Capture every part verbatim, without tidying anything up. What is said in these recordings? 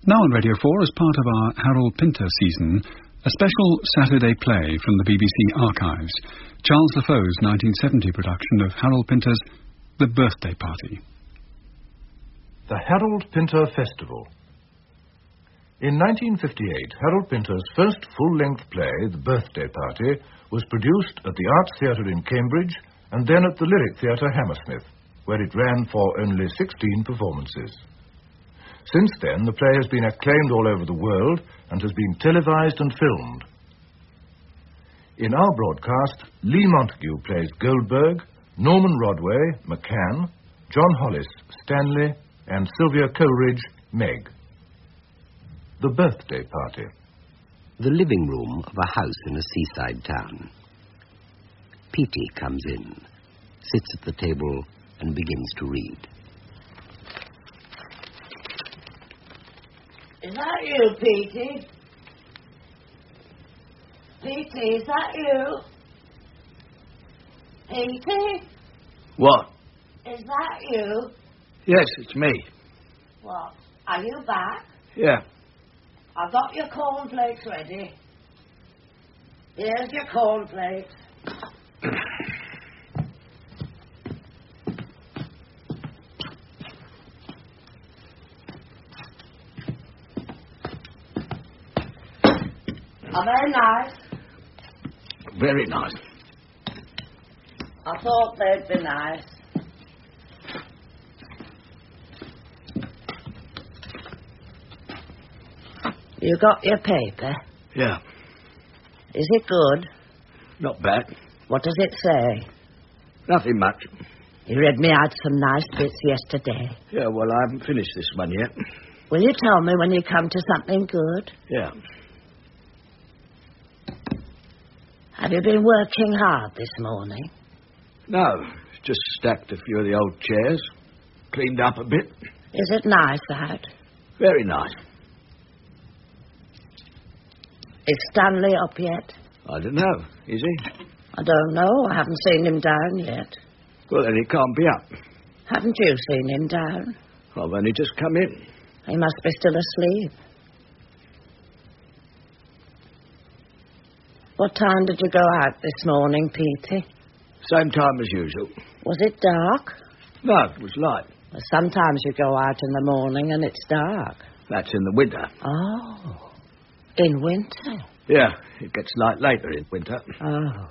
Now on Radio four, as part of our Harold Pinter season, a special Saturday play from the B B C archives, Charles Defoe's nineteen seventy production of Harold Pinter's The Birthday Party. The Harold Pinter Festival. In nineteen fifty-eight, Harold Pinter's first full-length play, The Birthday Party, was produced at the Arts Theatre in Cambridge and then at the Lyric Theatre, Hammersmith, where it ran for only sixteen performances. Since then, the play has been acclaimed all over the world and has been televised and filmed. In our broadcast, Lee Montague plays Goldberg, Norman Rodway, McCann, John Hollis, Stanley, and Sylvia Coleridge, Meg. The Birthday Party. The living room of a house in a seaside town. Petey comes in, sits at the table, and begins to read. Is that you, Petey? Petey, is that you? Petey? What? Is that you? Yes, it's me. What? Are you back? Yeah. I've got your cornflakes ready. Here's your cornflakes. Are they nice? Very nice. I thought they'd be nice. You got your paper? Yeah. Is it good? Not bad. What does it say? Nothing much. You read me out some nice bits yesterday. Yeah, well, I haven't finished this one yet. Will you tell me when you come to something good? Yeah. Have you been working hard this morning? No, just stacked a few of the old chairs. Cleaned up a bit. Is it nice out? Very nice. Is Stanley up yet? I don't know. Is he? I don't know. I haven't seen him down yet. Well, then he can't be up. Haven't you seen him down? I've only just come in. He must be still asleep. What time did you go out this morning, Petey? Same time as usual. Was it dark? No, it was light. Well, sometimes you go out in the morning and it's dark. That's in the winter. Oh, in winter? Yeah, it gets light later in winter. Oh.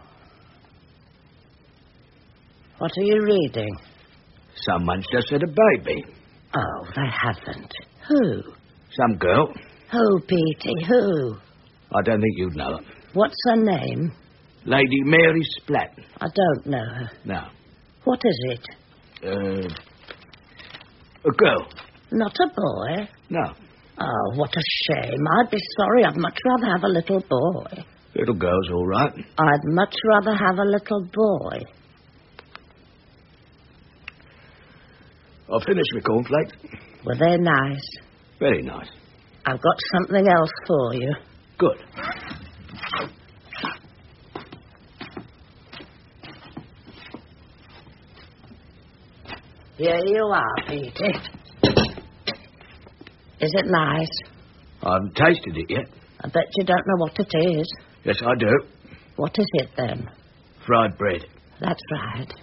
What are you reading? Someone's just had a baby. Oh, they haven't. Who? Some girl. Who, Petey, who? I don't think you'd know her. What's her name? Lady Mary Splat. I don't know her. No. What is it? Uh, a girl. Not a boy? No. Oh, what a shame. I'd be sorry. I'd much rather have a little boy. Little girl's all right. I'd much rather have a little boy. I'll finish my cornflakes. Were they nice? Very nice. I've got something else for you. Good. Here you are, Petey. Is it nice? I haven't tasted it yet. I bet you don't know what it is. Yes, I do. What is it, then? Fried bread. That's right.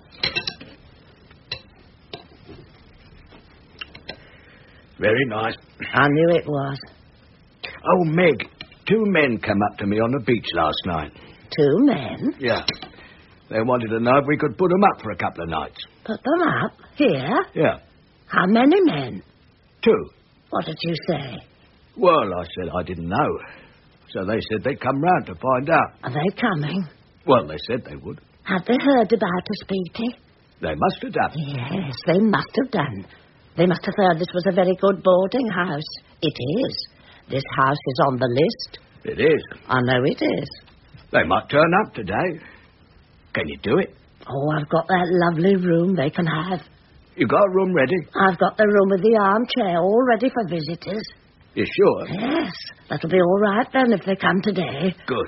Very nice. I knew it was. Oh, Meg, two men came up to me on the beach last night. Two men? Yeah. They wanted to know if we could put them up for a couple of nights. Put them up? Here? Yeah. How many men? Two. What did you say? Well, I said I didn't know. So they said they'd come round to find out. Are they coming? Well, they said they would. Have they heard about us, Petey? They must have done. Yes, they must have done. They must have heard this was a very good boarding house. It is. This house is on the list. It is. I know it is. They might turn up today. Can you do it? Oh, I've got that lovely room they can have. You got a room ready? I've got the room with the armchair all ready for visitors. You sure? Yes. That'll be all right then if they come today. Good.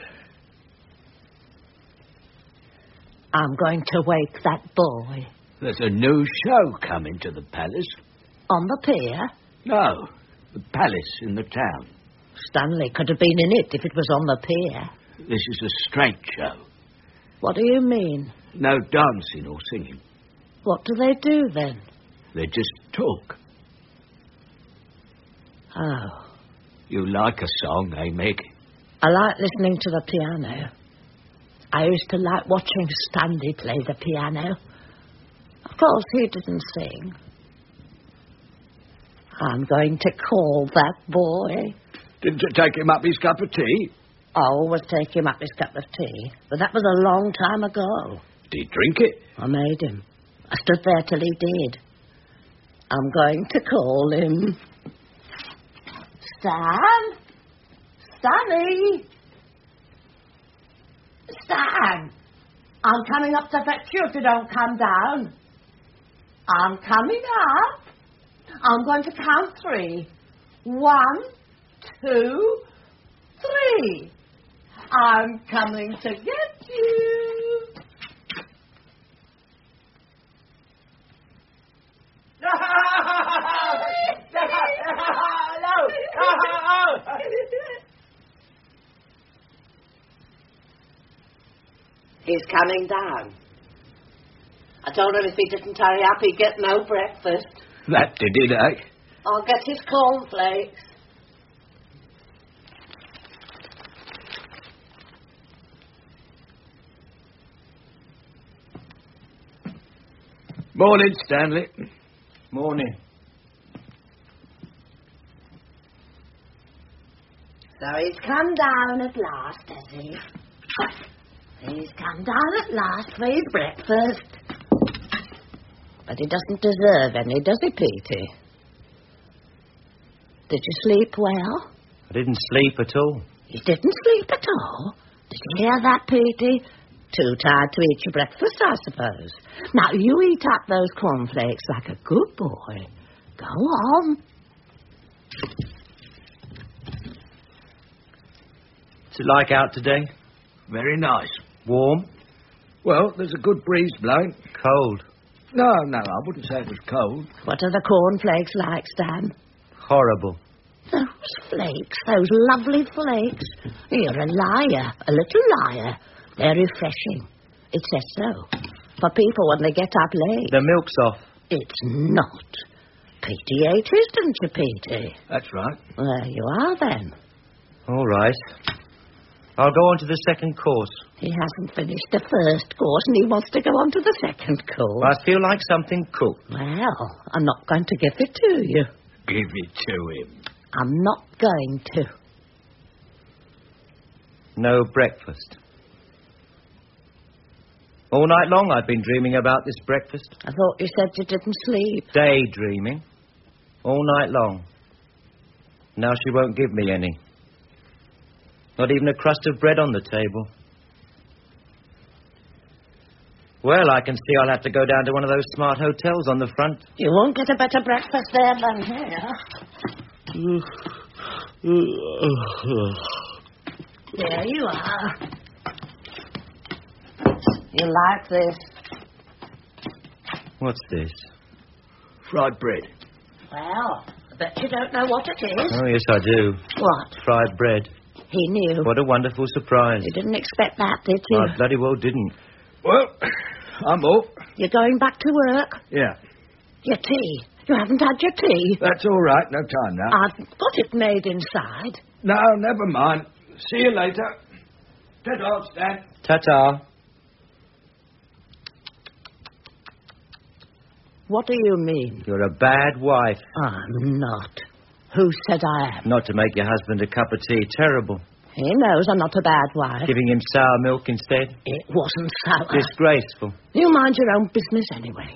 I'm going to wake that boy. There's a new show coming to the palace. On the pier? No. The palace in the town. Stanley could have been in it if it was on the pier. This is a straight show. What do you mean? No dancing or singing. What do they do then? They just talk. Oh. You like a song, eh, Meg? I like listening to the piano. I used to like watching Stanley play the piano. Of course, he didn't sing. I'm going to call that boy. Didn't you take him up his cup of tea? I always take him up his cup of tea, but that was a long time ago. Did he drink it? I made him. I stood there till he did. I'm going to call him. Stan? Stanley? Stan! I'm coming up to fetch you if you don't come down. I'm coming up. I'm going to count three. One, two, three. I'm coming to get you. He's coming down. I told him if he didn't hurry up, he'd get no breakfast. That did it, eh? I'll get his cornflakes. Morning, Stanley. Morning. So he's come down at last, has he? He's come down at last for his breakfast. But he doesn't deserve any, does he, Petey? Did you sleep well? I didn't sleep at all. You didn't sleep at all? Did you hear that, Petey? Too tired to eat your breakfast, I suppose. Now, you eat up those cornflakes like a good boy. Go on. What's it like out today? Very nice. Warm? Well, there's a good breeze blowing. Cold? No, no, I wouldn't say it was cold. What are the cornflakes like, Stan? Horrible. Those flakes, those lovely flakes. You're a liar, a little liar. They're refreshing. It says so. For people when they get up late. The milk's off. It's not. Petey ate his, didn't you, Petey? That's right. There you are, then. All right. I'll go on to the second course. He hasn't finished the first course and he wants to go on to the second course. I feel like something cooked. Well, I'm not going to give it to you. Give it to him. I'm not going to. No breakfast. All night long I've been dreaming about this breakfast. I thought you said you didn't sleep. Daydreaming. All night long. Now she won't give me any. Not even a crust of bread on the table. Well, I can see I'll have to go down to one of those smart hotels on the front. You won't get a better breakfast there than here. There you are. You like this? What's this? Fried bread. Well, I bet you don't know what it is. Oh, yes, I do. What? Fried bread. He knew. What a wonderful surprise. You didn't expect that, did you? I bloody well didn't. Well, I'm up. You're going back to work? Yeah. Your tea. You haven't had your tea. That's all right. No time now. I've got it made inside. No, never mind. See you later. Ta-ta, Stan. Ta-ta. What do you mean? You're a bad wife. I'm not. Who said I am? Not to make your husband a cup of tea. Terrible. He knows I'm not a bad wife. Giving him sour milk instead. It wasn't sour. Disgraceful. You mind your own business anyway.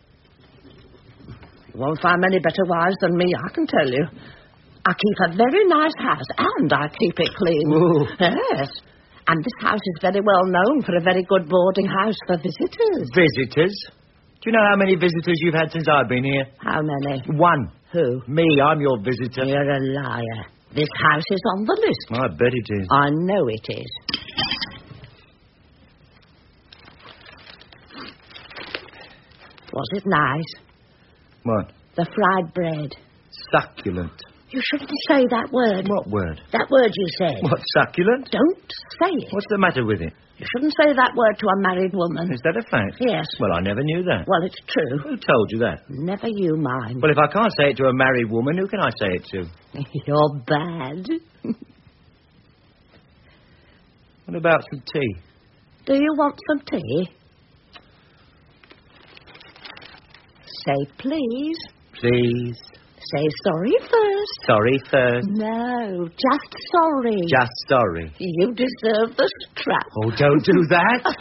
You won't find many better wives than me, I can tell you. I keep a very nice house, and I keep it clean. Ooh. Yes. And this house is very well known for a very good boarding house for visitors. Visitors? Do you know how many visitors you've had since I've been here? How many? One. Who? Me, I'm your visitor. You're a liar. This house is on the list. I bet it is. I know it is. Was it nice? What? The fried bread. Succulent. You shouldn't say that word. What word? That word you said. What, succulent? Don't say it. What's the matter with it? You shouldn't say that word to a married woman. Is that a fact? Yes. Well, I never knew that. Well, it's true. Who told you that? Never you mind. Well, if I can't say it to a married woman, who can I say it to? You're bad. What about some tea? Do you want some tea? Say please. Please. Say sorry first. Sorry first. No, just sorry. Just sorry. You deserve the strap. Oh, don't do that.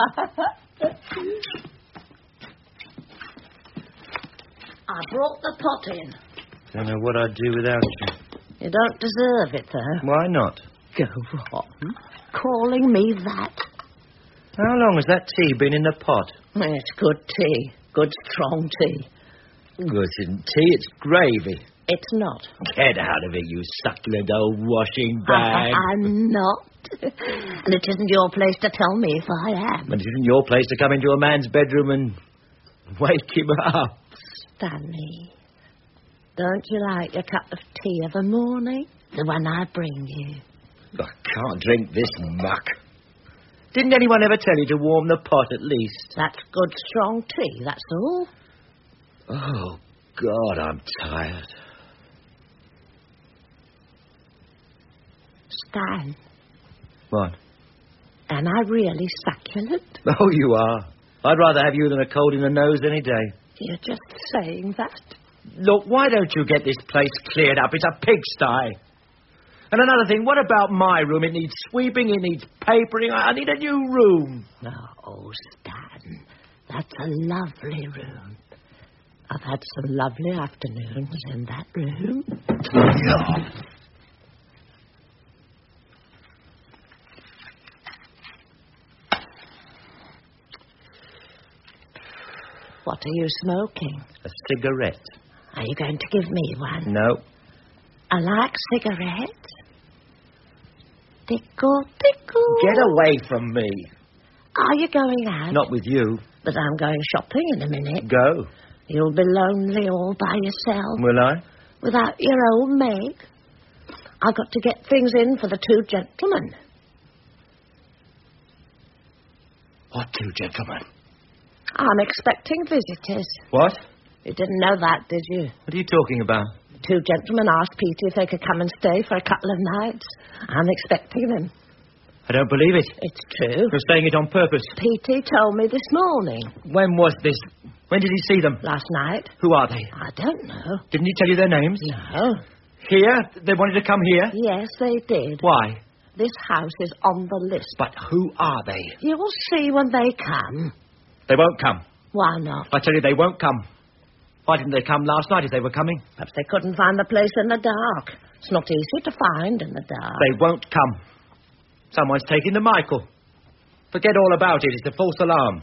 I brought the pot in. Don't know what I'd do without you. You don't deserve it, though. Why not? Go on. Calling me that. How long has that tea been in the pot? It's good tea. Good strong tea. Good isn't tea, it's gravy. It's not. Get out of it, you succulent old washing bag. I'm not. And it isn't your place to tell me if I am. But it isn't your place to come into a man's bedroom and wake him up. Stanley, don't you like a cup of tea of a morning? The one I bring you. I can't drink this muck. Didn't anyone ever tell you to warm the pot at least? That's good strong tea, that's all. Oh, God, I'm tired. Stan. What? Am I really succulent? Oh, you are. I'd rather have you than a cold in the nose any day. You're just saying that. Look, why don't you get this place cleared up? It's a pigsty. And another thing, what about my room? It needs sweeping, it needs papering. I need a new room. Oh, Stan, that's a lovely room. I've had some lovely afternoons in that room. What are you smoking? A cigarette. Are you going to give me one? No. I like cigarettes. Tickle, tickle. Get away from me. Are you going out? Not with you. But I'm going shopping in a minute. Go. You'll be lonely all by yourself. Will I? Without your old Meg. I've got to get things in for the two gentlemen. What two gentlemen? I'm expecting visitors. What? You didn't know that, did you? What are you talking about? Two gentlemen asked Petey if they could come and stay for a couple of nights. I'm expecting them. I don't believe it. It's true. You're saying it on purpose. Petey told me this morning. When was this? When did he see them? Last night. Who are they? I don't know. Didn't he tell you their names? No. Here? They wanted to come here? Yes, they did. Why? This house is on the list. But who are they? You'll see when they come. They won't come. Why not? I tell you, they won't come. Why didn't they come last night if they were coming? Perhaps they couldn't find the place in the dark. It's not easy to find in the dark. They won't come. Someone's taking the Michael. Forget all about it. It's a false alarm.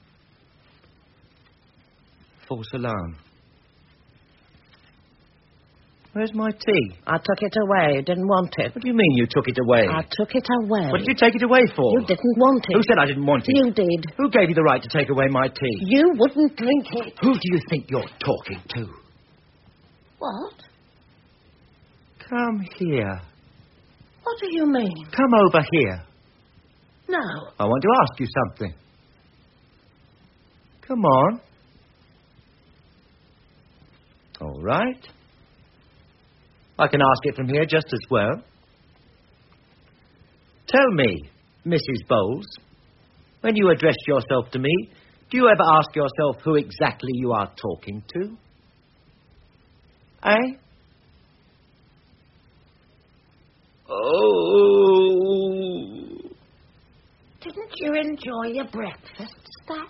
False alarm. Where's my tea? I took it away. Didn't want it. What do you mean you took it away? I took it away. What did you take it away for? You didn't want it. Who said I didn't want it? You did. Who gave you the right to take away my tea? You wouldn't drink it. Who do you think you're talking to? What? Come here. What do you mean? Come over here. No. I want to ask you something. Come on. All right. I can ask it from here just as well. Tell me, Missus Bowles, when you address yourself to me, do you ever ask yourself who exactly you are talking to? Eh? Oh. Didn't you enjoy your breakfast, Stan?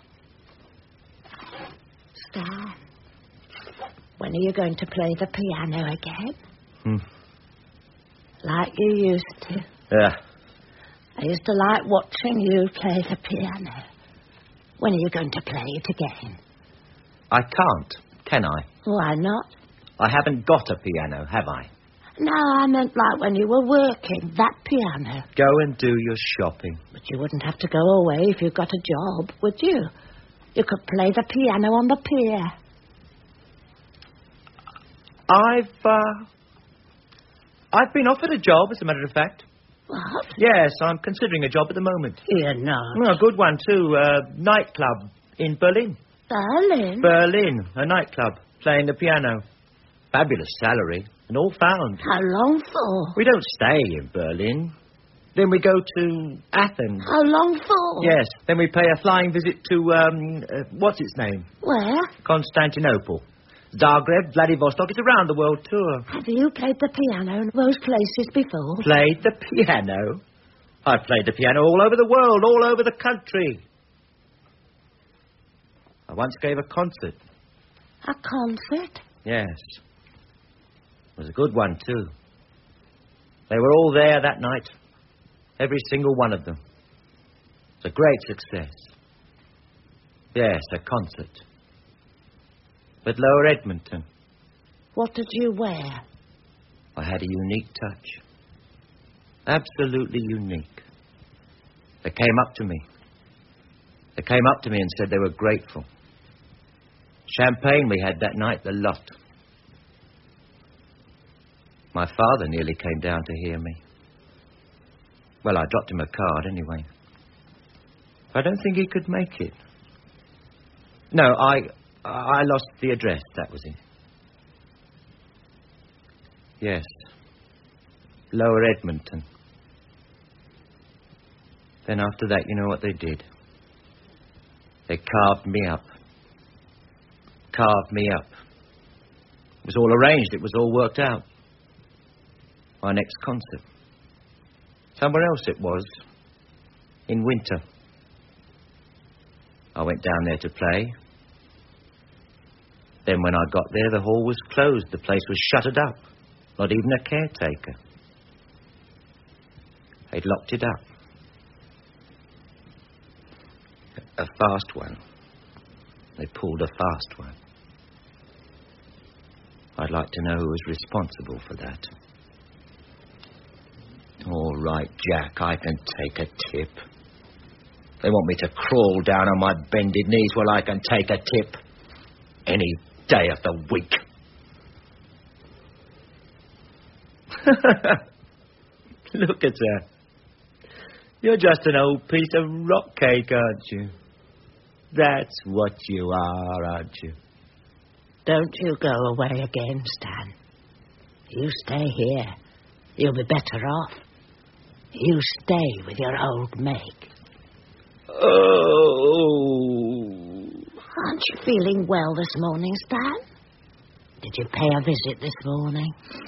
Stan, when are you going to play the piano again? Hmm. Like you used to. Yeah. I used to like watching you play the piano. When are you going to play it again? I can't, can I? Why not? I haven't got a piano, have I? No, I meant like when you were working, that piano. Go and do your shopping. But you wouldn't have to go away if you got a job, would you? You could play the piano on the pier. I've, uh... I've been offered a job, as a matter of fact. What? Yes, I'm considering a job at the moment. You're not. Oh, a good one, too. A nightclub in Berlin. Berlin? Berlin, a nightclub, playing the piano. Fabulous salary, and all found. How long for? We don't stay in Berlin. Then we go to Athens. How long for? Yes, then we pay a flying visit to, um, uh, what's its name? Where? Constantinople. Zagreb, Vladivostok. It's a round-the-world tour. Have you played the piano in those places before? Played the piano? I've played the piano all over the world, all over the country. I once gave a concert. A concert? Yes. It was a good one, too. They were all there that night. Every single one of them. It's a great success. Yes, a concert. At Lower Edmonton. What did you wear? I had a unique touch. Absolutely unique. They came up to me. They came up to me and said they were grateful. Champagne we had that night, the lot. My father nearly came down to hear me. Well, I dropped him a card anyway. I don't think he could make it. No, I I lost the address, that was it. Yes. Lower Edmonton. Then after that, you know what they did? They carved me up. Carved me up. It was all arranged. It was all worked out. My next concert. Somewhere else it was. In winter. I went down there to play. Then when I got there, the hall was closed. The place was shuttered up. Not even a caretaker. They'd locked it up. A fast one. They pulled a fast one. I'd like to know who was responsible for that. All right, Jack, I can take a tip. They want me to crawl down on my bended knees while I can take a tip. Any day of the week. Look at her. You're just an old piece of rock cake, aren't you? That's what you are, aren't you? Don't you go away again, Stan. You stay here. You'll be better off. You stay with your old Meg. Oh. Aren't you feeling well this morning, Stan? Did you pay a visit this morning?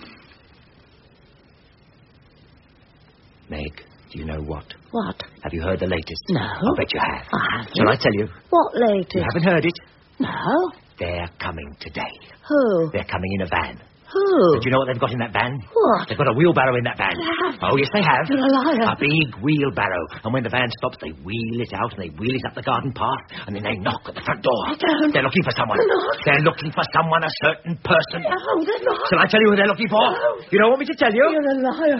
Meg, do you know what? What? Have you heard the latest? No. I'll bet you have. I haven't. Shall I tell you? What latest? You haven't heard it? No. They're coming today. Who? They're coming in a van. Who? Do you know what they've got in that van? What? They've got a wheelbarrow in that van. They have. Oh, yes, they have. You're a liar. A big wheelbarrow. And when the van stops, they wheel it out and they wheel it up the garden path. And then they knock at the front door. They don't. They're looking for someone. They're not. They're looking for someone, a certain person. No, they're not. Shall I tell you who they're looking for? No. You don't want me to tell you? You're a liar.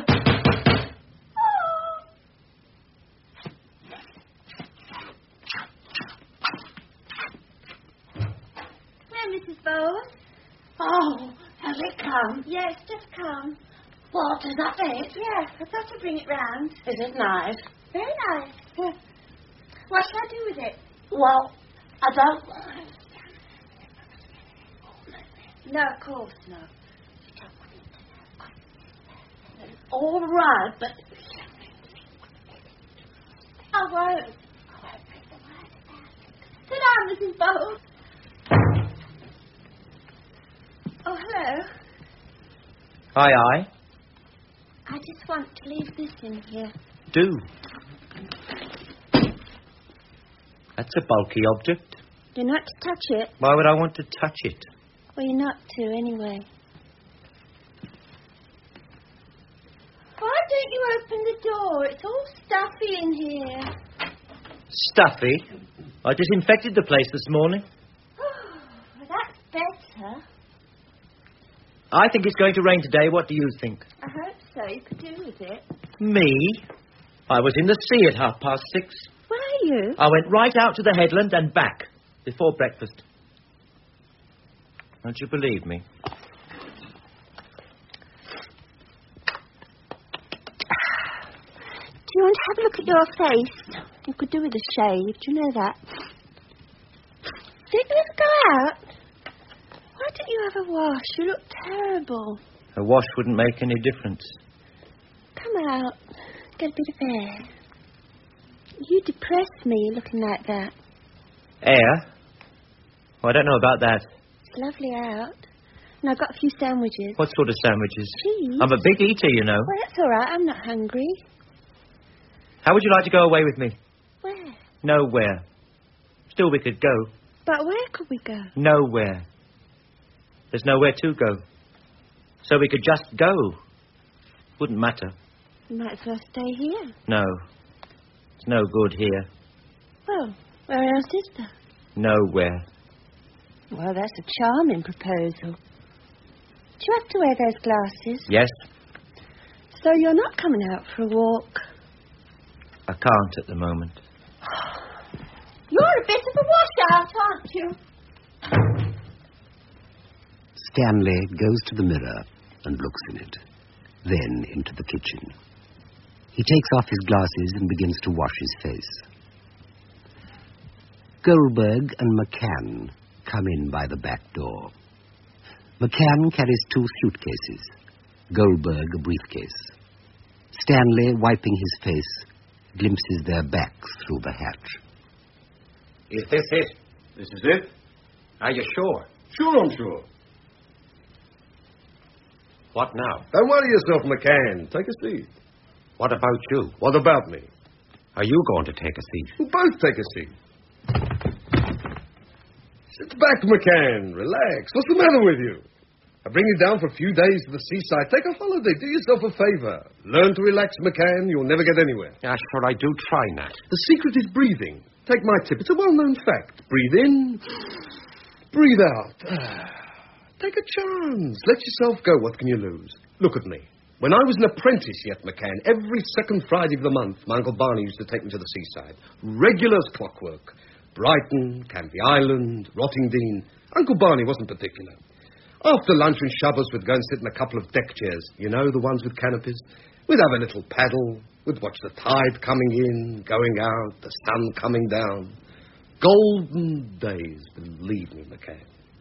Missus Bowes? Oh, has it come? Yes, just come. What, is that it? Yes, I thought to bring it round. Is it nice? Very nice. What shall I do with it? Well, I don't mind. No, of course, no. All right, but... I won't. Sit down, Missus Bowes. Oh, hello. Aye, aye. I just want to leave this in here. Do. That's a bulky object. You're not to touch it. Why would I want to touch it? Well, you're not to, anyway. Why don't you open the door? It's all stuffy in here. Stuffy? I disinfected the place this morning. Oh, well, that's better. I think it's going to rain today. What do you think? I hope so. You could do with it. Me? I was in the sea at half past six. Where are you? I went right out to the headland and back before breakfast. Don't you believe me? you want to have a look at your face? You could do with a shave. Do you know that? Didn't you ever go out? Why don't you have a wash? You look terrible. A wash wouldn't make any difference. Come out. Get a bit of air. You depress me looking like that. Air? Oh, I don't know about that. It's lovely out. And I've got a few sandwiches. What sort of sandwiches? Cheese. I'm a big eater, you know. Well, that's all right. I'm not hungry. How would you like to go away with me? Where? Nowhere. Still, we could go. But where could we go? Nowhere. There's nowhere to go. So we could just go. Wouldn't matter. You might as well stay here. No. It's no good here. Well, where else is there? Nowhere. Well, that's a charming proposal. Do you have to wear those glasses? Yes. So you're not coming out for a walk? I can't at the moment. You're a bit of a washout, aren't you? Stanley goes to the mirror and looks in it, then into the kitchen. He takes off his glasses and begins to wash his face. Goldberg and McCann come in by the back door. McCann carries two suitcases, Goldberg a briefcase. Stanley, wiping his face, glimpses their backs through the hatch. Is this it? This is it? Are you sure? Sure, I'm sure. What now? Don't worry yourself, McCann. Take a seat. What about you? What about me? Are you going to take a seat? We'll both take a seat. Sit back, McCann. Relax. What's the matter with you? I bring you down for a few days to the seaside. Take a holiday. Do yourself a favor. Learn to relax, McCann. You'll never get anywhere. Yeah, sure, I do try, Nat. The secret is breathing. Take my tip. It's a well-known fact. Breathe in. Breathe out. Take a chance. Let yourself go. What can you lose? Look at me. When I was an apprentice yet, McCann, every second Friday of the month, my Uncle Barney used to take me to the seaside. Regular as clockwork. Brighton, Canvey Island, Rottingdean. Uncle Barney wasn't particular. After lunch and Shabbos, we'd go and sit in a couple of deck chairs. You know, the ones with canopies? We'd have a little paddle. We'd watch the tide coming in, going out, the sun coming down. Golden days, believe me, McCann.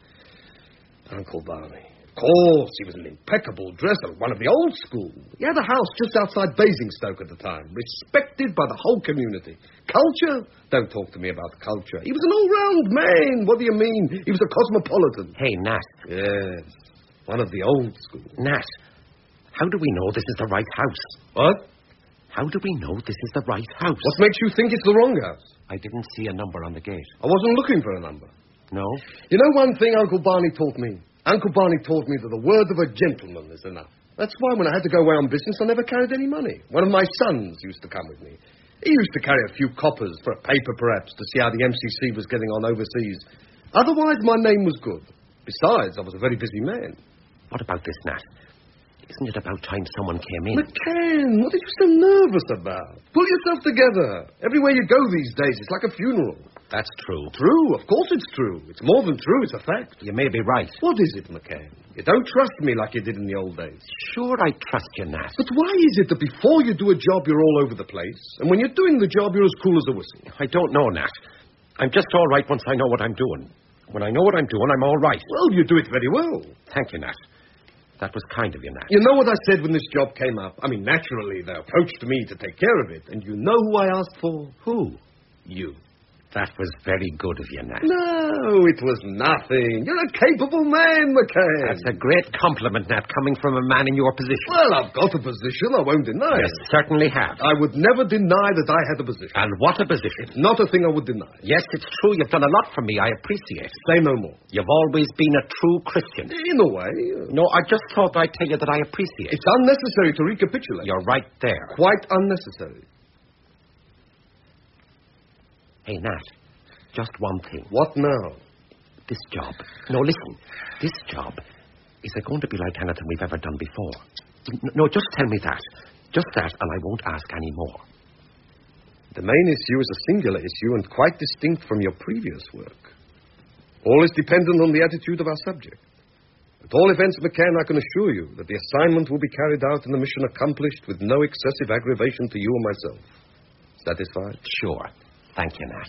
Uncle Barney. Of course, he was an impeccable dresser, one of the old school. He had a house just outside Basingstoke at the time, respected by the whole community. Culture? Don't talk to me about culture. He was an all-round man. What do you mean? He was a cosmopolitan. Hey, Nat. Yes, one of the old school. Nat, how do we know this is the right house? What? How do we know this is the right house? What makes you think it's the wrong house? I didn't see a number on the gate. I wasn't looking for a number. No? You know one thing Uncle Barney taught me? Uncle Barney taught me that the word of a gentleman is enough. That's why when I had to go away on business, I never carried any money. One of my sons used to come with me. He used to carry a few coppers for a paper, perhaps, to see how the M C C was getting on overseas. Otherwise, my name was good. Besides, I was a very busy man. What about this, Nat? Isn't it about time someone came in? McCann, what are you so nervous about? Pull yourself together. Everywhere you go these days, it's like a funeral. That's true. True, of course it's true. It's more than true, it's a fact. You may be right. What is it, McCann? You don't trust me like you did in the old days. Sure, I trust you, Nat. But why is it that before you do a job, you're all over the place, and when you're doing the job, you're as cool as a whistle? I don't know, Nat. I'm just all right once I know what I'm doing. When I know what I'm doing, I'm all right. Well, you do it very well. Thank you, Nat. That was kind of you, Nat. You know what I said when this job came up? I mean, naturally, they approached me to take care of it, and you know who I asked for? Who? You. That was very good of you, Nat. No, it was nothing. You're a capable man, McCann. That's a great compliment, Nat, coming from a man in your position. Well, I've got a position. I won't deny You it. certainly have. I would never deny that I had a position. And what a position. It's not a thing I would deny. Yes, it's true. You've done a lot for me. I appreciate it. Say no more. You've always been a true Christian. In a way. uh, No, I just thought I'd tell you that I appreciate it. It's unnecessary to recapitulate. You're right there. Quite unnecessary. Hey, Nat, just one thing. What now? This job. No, listen. This job, is it going to be like anything we've ever done before? N- No, just tell me that. Just that, and I won't ask any more. The main issue is a singular issue and quite distinct from your previous work. All is dependent on the attitude of our subject. At all events, McCann, I can assure you that the assignment will be carried out and the mission accomplished with no excessive aggravation to you or myself. Satisfied? Sure. Thank you, Nat.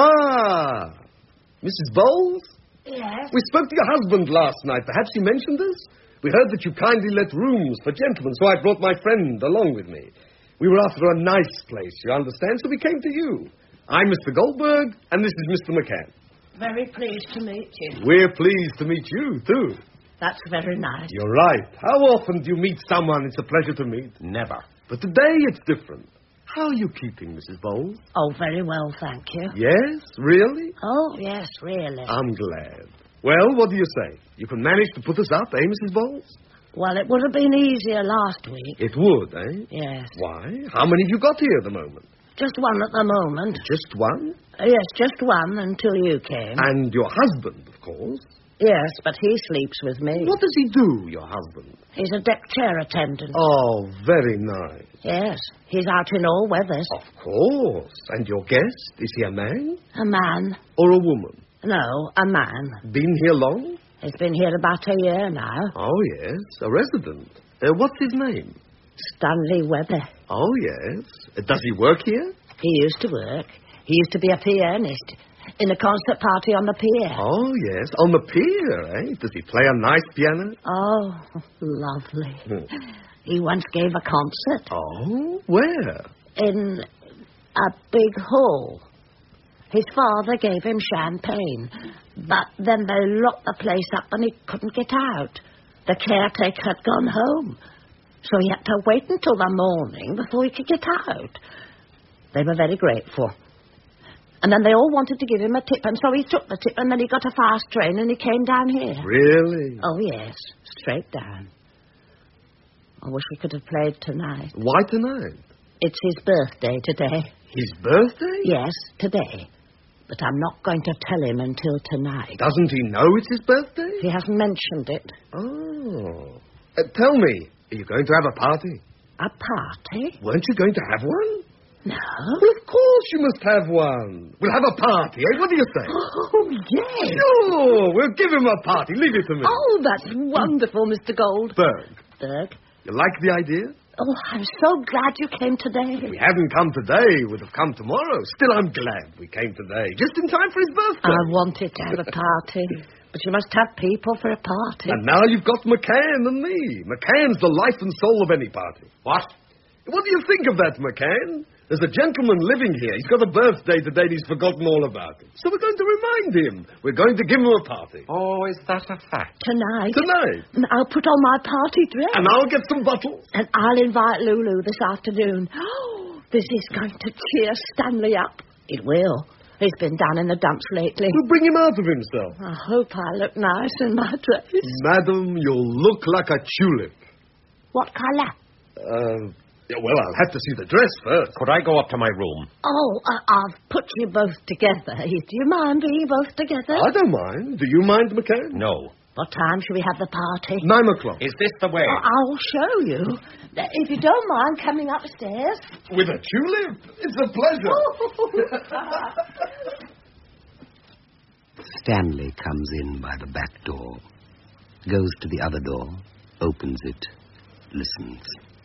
Ah! Missus Bowles? Yes? We spoke to your husband last night. Perhaps he mentioned this? We heard that you kindly let rooms for gentlemen, so I brought my friend along with me. We were after a nice place, you understand, so we came to you. I'm Mister Goldberg, and this is Mister McCann. Very pleased to meet you. We're pleased to meet you, too. That's very nice. You're right. How often do you meet someone it's a pleasure to meet? Never. But today it's different. How are you keeping, Missus Bowles? Oh, very well, thank you. Yes? Really? Oh, yes, really. I'm glad. Well, what do you say? You can manage to put us up, eh, Missus Bowles? Well, it would have been easier last week. It would, eh? Yes. Why? How many have you got here at the moment? Just one at the moment. Just one? Uh, yes, just one until you came. And your husband, of course. Yes, but he sleeps with me. What does he do, your husband? He's a deck chair attendant. Oh, very nice. Yes, he's out in all weathers. Of course. And your guest, is he a man? A man. Or a woman? No, a man. Been here long? He's been here about a year now. Oh, yes, a resident. Uh, what's his name? Stanley Weber. Oh, yes. Uh, does he work here? He used to work. He used to be a pianist in a concert party on the pier. Oh, yes, on the pier, eh? Does he play a nice piano? Oh, lovely. Hmm. He once gave a concert Oh, where? in a big hall. His father gave him champagne, but then they locked the place up and he couldn't get out. The caretaker had gone home, so he had to wait until the morning before he could get out. They were very grateful. And then they all wanted to give him a tip, and so he took the tip, and then he got a fast train, and he came down here. Really? Oh, yes, straight down. I wish we could have played tonight. Why tonight? It's his birthday today. His birthday? Yes, today. But I'm not going to tell him until tonight. Doesn't he know it's his birthday? He hasn't mentioned it. Oh. Uh, tell me, are you going to have a party? A party? Weren't you going to have one? No. Well, of course you must have one. We'll have a party, eh? What do you say? Oh, yes. Sure, we'll give him a party. Leave it to me. Oh, that's wonderful, Mister Gold. Berg, Berg. you like the idea? Oh, I'm so glad you came today. If we hadn't come today, we'd have come tomorrow. Still, I'm glad we came today, just in time for his birthday. I wanted to have a party, but you must have people for a party. And now you've got McCann and me. McCann's the life and soul of any party. What? What do you think of that, McCann? There's a gentleman living here. He's got a birthday today and he's forgotten all about it. So we're going to remind him. We're going to give him a party. Oh, is that a fact? Tonight. Tonight. And I'll put on my party dress. And I'll get some bottles. And I'll invite Lulu this afternoon. Oh, this is going to cheer Stanley up. It will. He's been down in the dumps lately. We'll bring him out of himself. I hope I look nice in my dress. Madam, you'll look like a tulip. What colour? Uh, yeah, well, I'll have to see the dress first. Could I go up to my room? Oh, uh, I've put you both together. Do you mind being both together? I don't mind. Do you mind, McCann? No. What time shall we have the party? Nine o'clock. Is this the way? Oh, I'll show you. If you don't mind coming upstairs. With a tulip? It's a pleasure. Stanley comes in by the back door, goes to the other door, opens it, listens.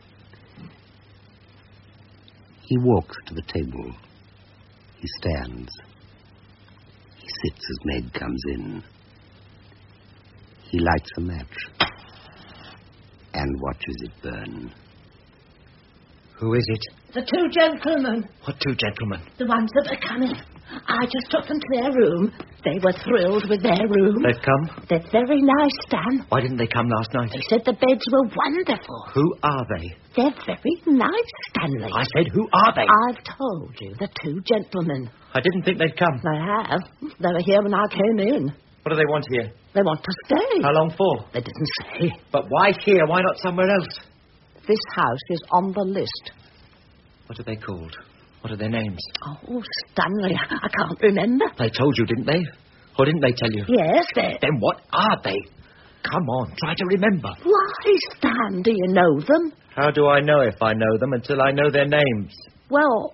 He walks to the table. He stands. He sits as Meg comes in. He lights a match and watches it burn. Who is it? The two gentlemen. What two gentlemen? The ones that are coming. I just took them to their room. They were thrilled with their room. They've come? They're very nice, Stan. Why didn't they come last night? They said the beds were wonderful. Who are they? They're very nice, Stanley. I said, who are they? I've told you, the two gentlemen. I didn't think they'd come. They have. They were here when I came in. What do they want here? They want to stay. How long for? They didn't say. But why here? Why not somewhere else? This house is on the list. What are they called? What are their names? Oh, Stanley, I can't remember. They told you, didn't they? Or didn't they tell you? Yes, they... Then what are they? Come on, try to remember. Why, Stan, do you know them? How do I know if I know them until I know their names? Well,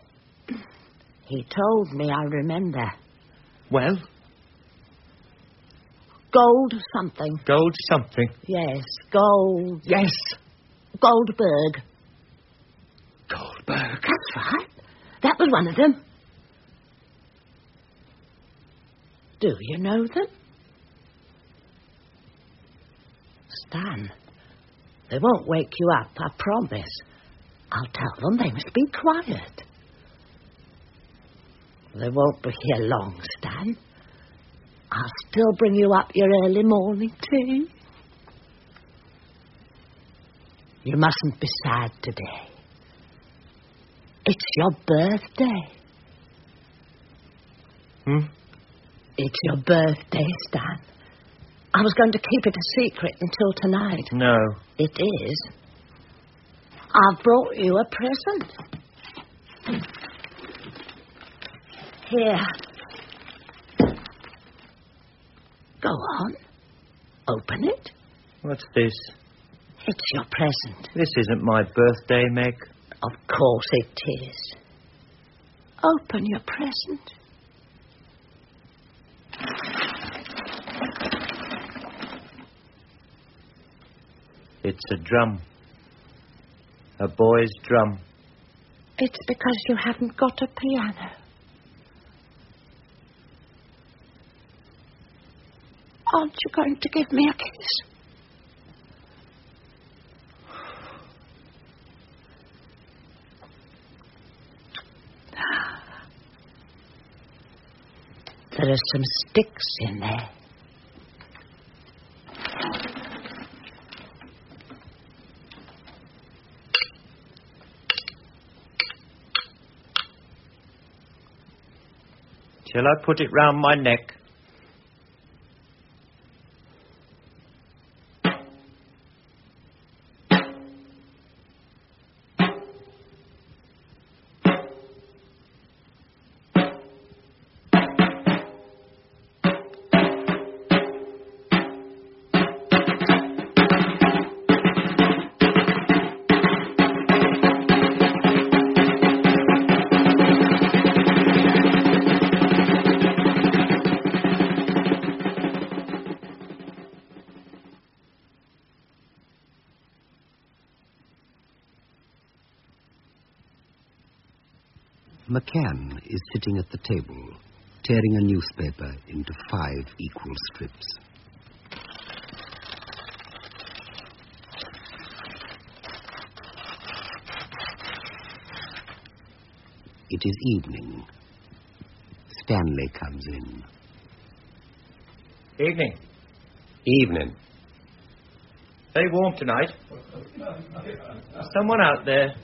he told me I remember. Well? Gold something. Gold something? Yes, Gold. Yes. Goldberg. Goldberg. That's right. That was one of them. Do you know them? Stan, they won't wake you up, I promise. I'll tell them they must be quiet. They won't be here long, Stan. I'll still bring you up your early morning tea. You mustn't be sad today. It's your birthday. Hmm? It's your birthday, Stan. I was going to keep it a secret until tonight. No. It is. I've brought you a present. Here. Go on. Open it. What's this? It's your present. This isn't my birthday, Meg. Of course it is. Open your present. It's a drum. A boy's drum. It's because you haven't got a piano. Aren't you going to give me a kiss? There are some sticks in there. Shall I put it round my neck? McCann is sitting at the table, tearing a newspaper into five equal strips. It is evening. Stanley comes in. Evening. Evening. Very warm tonight. Someone out there.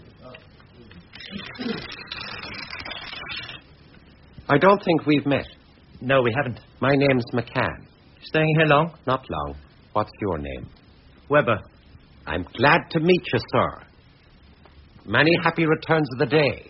I don't think we've met. No, we haven't. My name's McCann. Staying here long? Not long. What's your name? Weber. I'm glad to meet you, sir. Many happy returns of the day.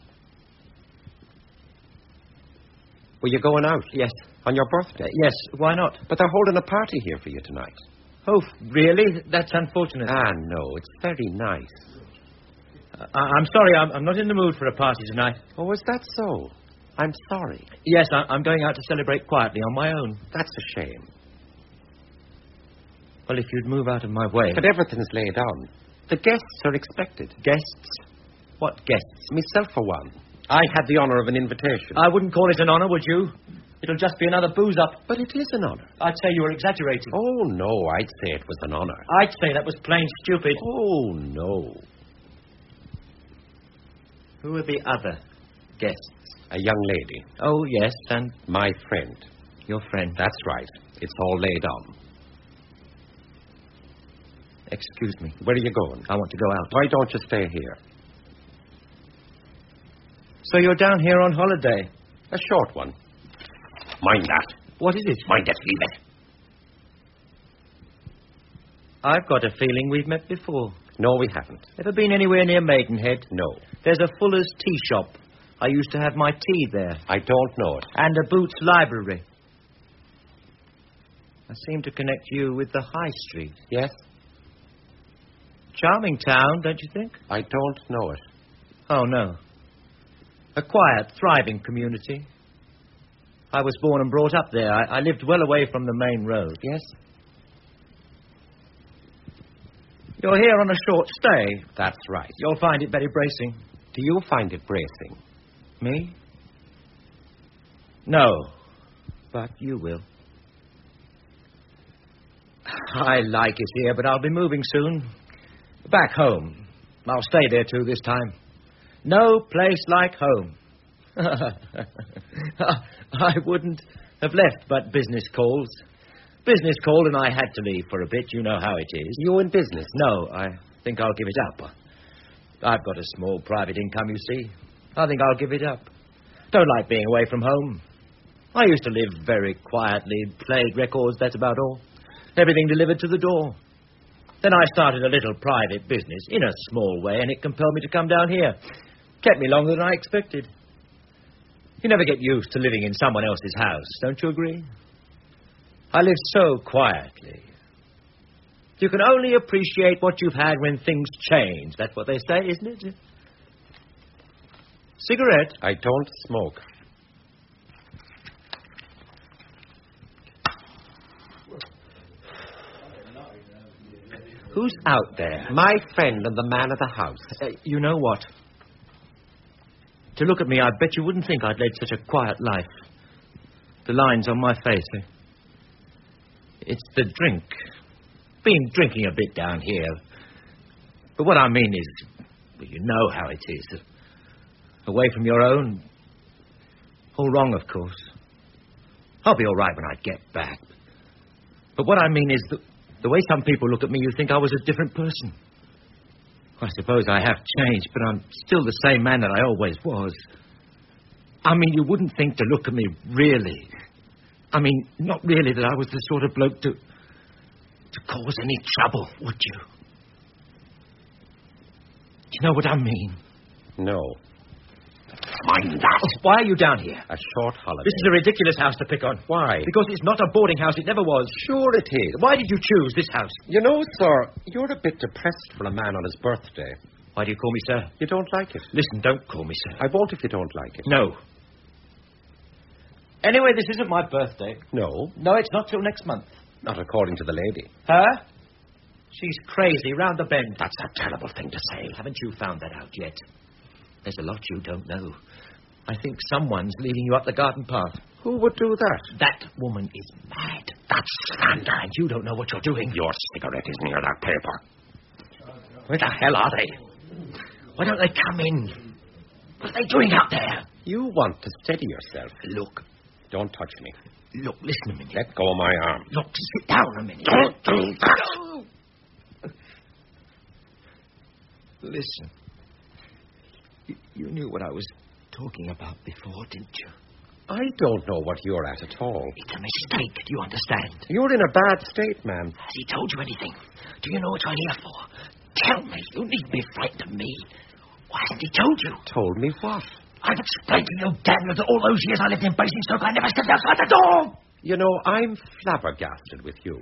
Were you going out? Yes. On your birthday? Yes, why not? But they're holding a party here for you tonight. Oh, really? That's unfortunate. Ah, no, it's very nice. Uh, I'm sorry, I'm, I'm not in the mood for a party tonight. Oh, is that so? I'm sorry. Yes, I, I'm going out to celebrate quietly on my own. That's a shame. Well, if you'd move out of my way... But everything's laid on. The guests are expected. Guests? What guests? Myself, for one. I had the honour of an invitation. I wouldn't call it an honour, would you? It'll just be another booze-up. But it is an honour. I'd say you were exaggerating. Oh, no, I'd say it was an honour. I'd say that was plain stupid. Oh, no. Who are the other guests? A young lady. Oh, yes, and... My friend. Your friend. That's right. It's all laid on. Excuse me. Where are you going? I want to go out. Why don't you stay here? So you're down here on holiday? A short one. Mind that. What is it? Mind it, leave it. I've got a feeling we've met before. No, we haven't. Ever been anywhere near Maidenhead? No. There's a Fuller's tea shop. I used to have my tea there. I don't know it. And a Boots library. I seem to connect you with the High Street. Yes? Charming town, don't you think? I don't know it. Oh, no. A quiet, thriving community. I was born and brought up there. I, I lived well away from the main road. Yes? You're here on a short stay. That's right. You'll find it very bracing. Do you find it bracing? Me? No. But you will. I like it here, but I'll be moving soon. Back home. I'll stay there, too, this time. No place like home. I wouldn't have left but business calls. Business called and I had to leave for a bit. You know how it is. You in business? No, I think I'll give it up. I've got a small private income, you see. I think I'll give it up. Don't like being away from home. I used to live very quietly, played records, that's about all. Everything delivered to the door. Then I started a little private business, in a small way, and it compelled me to come down here. Kept me longer than I expected. You never get used to living in someone else's house, don't you agree? I lived so quietly. You can only appreciate what you've had when things change. That's what they say, isn't it? Cigarette? I don't smoke. Who's out there? My friend and the man of the house. Uh, you know what? To look at me, I bet you wouldn't think I'd led such a quiet life. The lines on my face. Eh? It's the drink. Been drinking a bit down here. But what I mean is, well, you know how it is. Away from your own. All wrong, of course. I'll be all right when I get back. But what I mean is, the, the way some people look at me, you think I was a different person. I suppose I have changed, but I'm still the same man that I always was. I mean, you wouldn't think to look at me, really. I mean, not really that I was the sort of bloke to... to cause any trouble, would you? Do you know what I mean? No. Mind that. Why are you down here? A short holiday. This is a ridiculous house to pick on. Why? Because it's not a boarding house. It never was. Sure it is. Why did you choose this house? You know, sir, you're a bit depressed for a man on his birthday. Why do you call me sir? You don't like it. Listen, don't call me sir. I won't if you don't like it. No. Anyway, this isn't my birthday. No. No, it's not till next month. Not according to the lady. Huh? She's crazy, round the bend. That's a terrible thing to say. Haven't you found that out yet? There's a lot you don't know. I think someone's leading you up the garden path. Who would do that? That woman is mad. That's slander, and you don't know what you're doing. Your cigarette is near that paper. Where the hell are they? Why don't they come in? What are they doing out there? You want to steady yourself. Look. Don't touch me. Look, listen a minute. Let go of my arm. Look, sit down a minute. Don't do that. Listen. You, you knew what I was talking about before, didn't you? I don't know what you're at at all. It's a mistake, do you understand? You're in a bad state, man. Has he told you anything? Do you know what you're here for? Tell me. You needn't be frightened of me. Why hasn't he told you? Told me what? I've explained to you, damn it, that all those years I lived in Basingstoke, I never stepped outside the door. You know, I'm flabbergasted with you.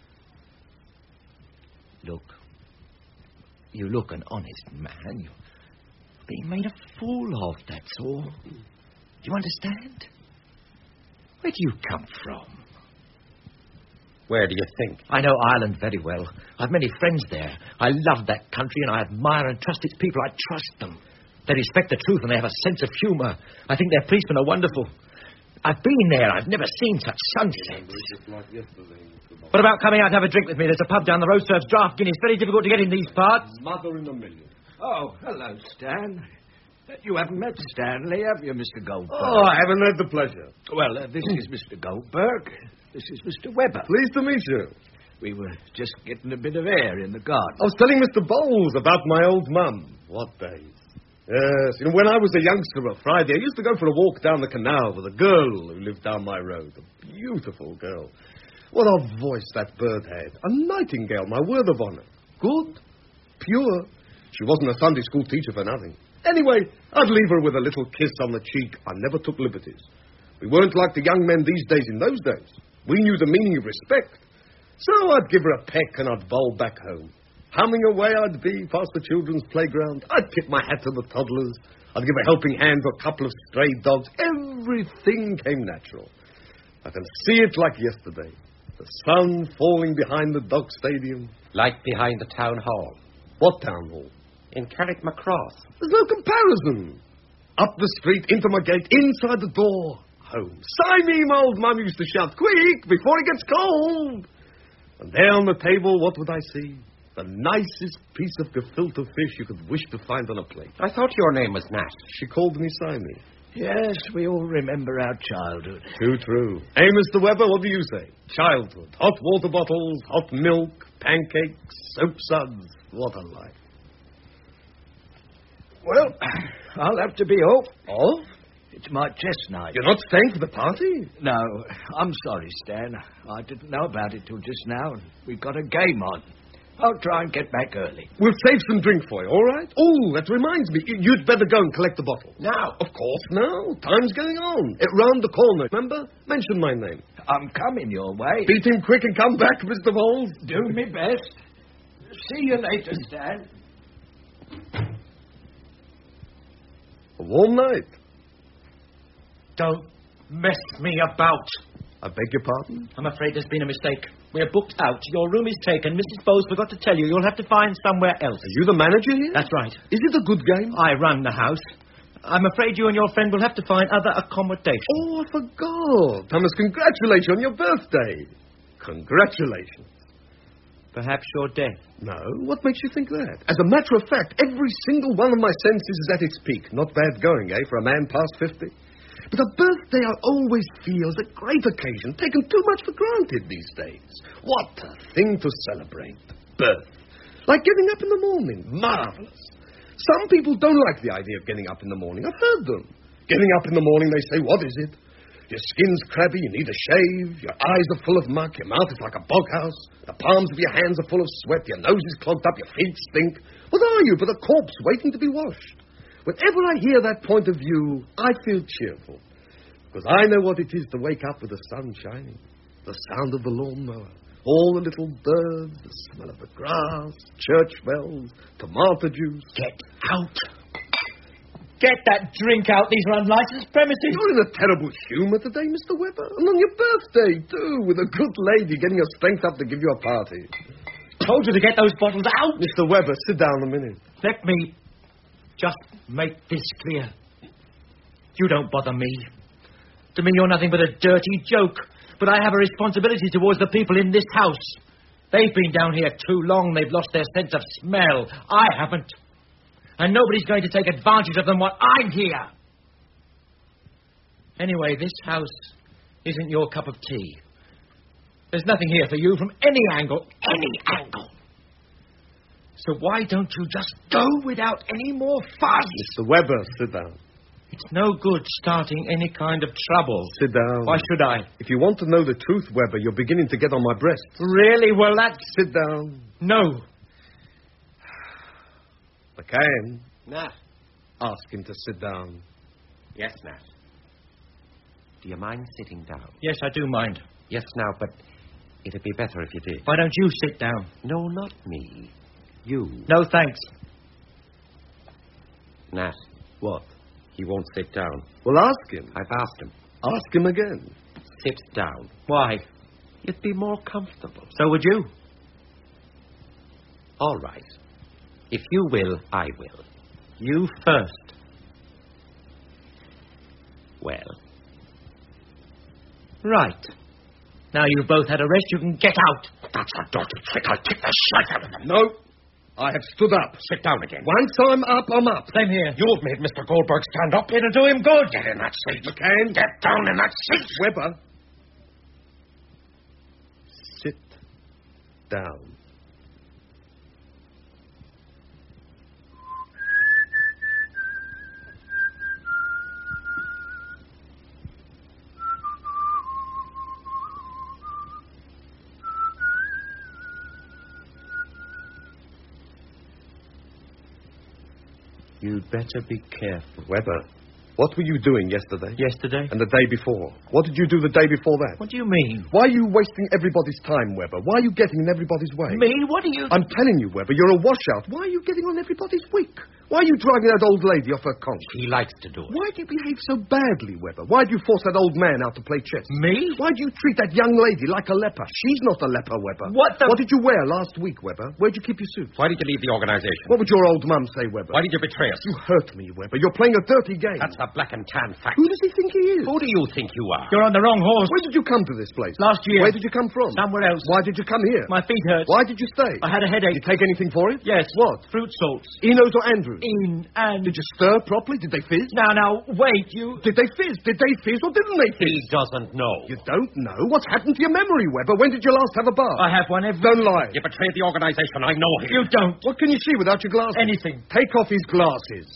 Look. You look an honest man. You're being made a fool of, that's all. Do you understand? Where do you come from? Where do you think? I know Ireland very well. I've many friends there. I love that country, and I admire and trust its people. I trust them. They respect the truth, and they have a sense of humour. I think their policemen are wonderful. I've been there. I've never seen such sunsets. What about coming out to have a drink with me? There's a pub down the road, serves draft Guinness. Very difficult to get in these parts. Mother in a million. Oh, hello, Stan. You haven't met Stanley, have you, Mister Goldberg? Oh, I haven't had the pleasure. Well, uh, this is Mister Goldberg. This is Mister Webber. Pleased to meet you. We were just getting a bit of air in the garden. I was telling Mister Bowles about my old mum. What days. Yes, you know, when I was a youngster on Friday, I used to go for a walk down the canal with a girl who lived down my road. A beautiful girl. What a voice that bird had. A nightingale, my word of honour. Good, pure. She wasn't a Sunday school teacher for nothing. Anyway, I'd leave her with a little kiss on the cheek. I never took liberties. We weren't like the young men these days in those days. We knew the meaning of respect. So I'd give her a peck and I'd bowl back home. Humming away I'd be past the children's playground. I'd tip my hat to the toddlers. I'd give a helping hand to a couple of stray dogs. Everything came natural. I can see it like yesterday. The sun falling behind the Dock Stadium. Like behind the town hall. What town hall? In Carrickmacross. There's no comparison. Up the street, into my gate, inside the door. Home. Sign me, my old mum used to shout, quick, before it gets cold. And there on the table, what would I see? The nicest piece of gefilte fish you could wish to find on a plate. I thought your name was Nat. She called me Simon. Yes, we all remember our childhood. Too true. Hey, Mister Webber, what do you say? Childhood. Hot water bottles, hot milk, pancakes, soap suds. What a life. Well, I'll have to be off. Oh? It's my chess night. You're not staying for the party? No, I'm sorry, Stan. I didn't know about it till just now, and we've got a game on. I'll try and get back early. We'll save some drink for you, all right? Oh, that reminds me. You'd better go and collect the bottle. Now. Of course, now. Time's going on. It round the corner, remember? Mention my name. I'm coming your way. Beat him quick and come back, Mister Bowles. Do me best. See you later, Stan. A warm night. Don't mess me about. I beg your pardon? I'm afraid there's been a mistake. We're booked out. Your room is taken. Missus Bowes forgot to tell you. You'll have to find somewhere else. Are you the manager here? That's right. Is it a good game? I run the house. I'm afraid you and your friend will have to find other accommodation. Oh, I forgot. I must congratulate you on your birthday. Congratulations. Perhaps you're dead. No, what makes you think that? As a matter of fact, every single one of my senses is at its peak. Not bad going, eh, for a man past fifty? But a birthday I always feel is a great occasion, taken too much for granted these days. What a thing to celebrate. Birth. Like getting up in the morning. Marvelous. Some people don't like the idea of getting up in the morning. I've heard them. Getting up in the morning, they say, what is it? Your skin's crabby, you need a shave, your eyes are full of muck, your mouth is like a boghouse, the palms of your hands are full of sweat, your nose is clogged up, your feet stink. What are you but a corpse waiting to be washed? Whenever I hear that point of view, I feel cheerful. Because I know what it is to wake up with the sun shining, the sound of the lawnmower, all the little birds, the smell of the grass, church bells, tomato juice. Get out. Get that drink out. These are unlicensed premises. You're in a terrible humour today, Mister Webber. And on your birthday, too, with a good lady getting her strength up to give you a party. Told you to get those bottles out. Mister Webber, sit down a minute. Let me just make this clear. You don't bother me. To me, you're nothing but a dirty joke. But I have a responsibility towards the people in this house. They've been down here too long. They've lost their sense of smell. I haven't. And nobody's going to take advantage of them while I'm here. Anyway, this house isn't your cup of tea. There's nothing here for you from any angle. Any angle. So why don't you just go without any more fuss? Mister Webber, sit down. It's no good starting any kind of trouble. Sit down. Why should I? If you want to know the truth, Webber, you're beginning to get on my breast. Really? Well, that's... Sit down. No. McCann. Nat. Ask him to sit down. Yes, Nat. Do you mind sitting down? Yes, I do mind. Yes, now, but it'd be better if you did. Why don't you sit down? No, not me. You. No, thanks. Nat. What? He won't sit down. Well, ask him. I've asked him. Ask him again. Sit down. Why? You'd be more comfortable. So would you. All right. If you will, I will. You first. Well. Right. Now you've both had a rest, you can get out. That's a dirty trick. I'll kick the shite out of them. No. I have stood up. Sit down again. Once I'm up, I'm up. Same here. You've made Mister Goldberg stand up. It'll do him good. Get in that seat. McCann. Get down in that seat. Webber. Sit down. You'd better be careful. Webber, what were you doing yesterday? Yesterday? And the day before? What did you do the day before that? What do you mean? Why are you wasting everybody's time, Webber? Why are you getting in everybody's way? Me? What are you... I'm telling you, Webber, you're a washout. Why are you getting on everybody's wick? Why are you driving that old lady off her conch? He likes to do it. Why do you behave so badly, Webber? Why do you force that old man out to play chess? Me? Why do you treat that young lady like a leper? She's not a leper, Webber. What the... What did you wear last week, Webber? Where'd you keep your suit? Why did you leave the organization? What would your old mum say, Webber? Why did you betray us? You hurt me, Webber. You're playing a dirty game. That's a black and tan fact. Who does he think he is? Who do you think you are? You're on the wrong horse. Where did you come to this place? Last year. Where did you come from? Somewhere else. Why did you come here? My feet hurt. Why did you stay? I had a headache. Did you take anything for it? Yes. What? Fruit salts. Enos or Andrews? In and... Did you stir properly? Did they fizz? Now, now, wait, you... Did they fizz? Did they fizz or didn't they fizz? He doesn't know. You don't know? What's happened to your memory, Webber? When did you last have a bath? I have one every... Don't lie. You betrayed the organization. I know him. You don't. What can you see without your glasses? Anything. Take off his glasses.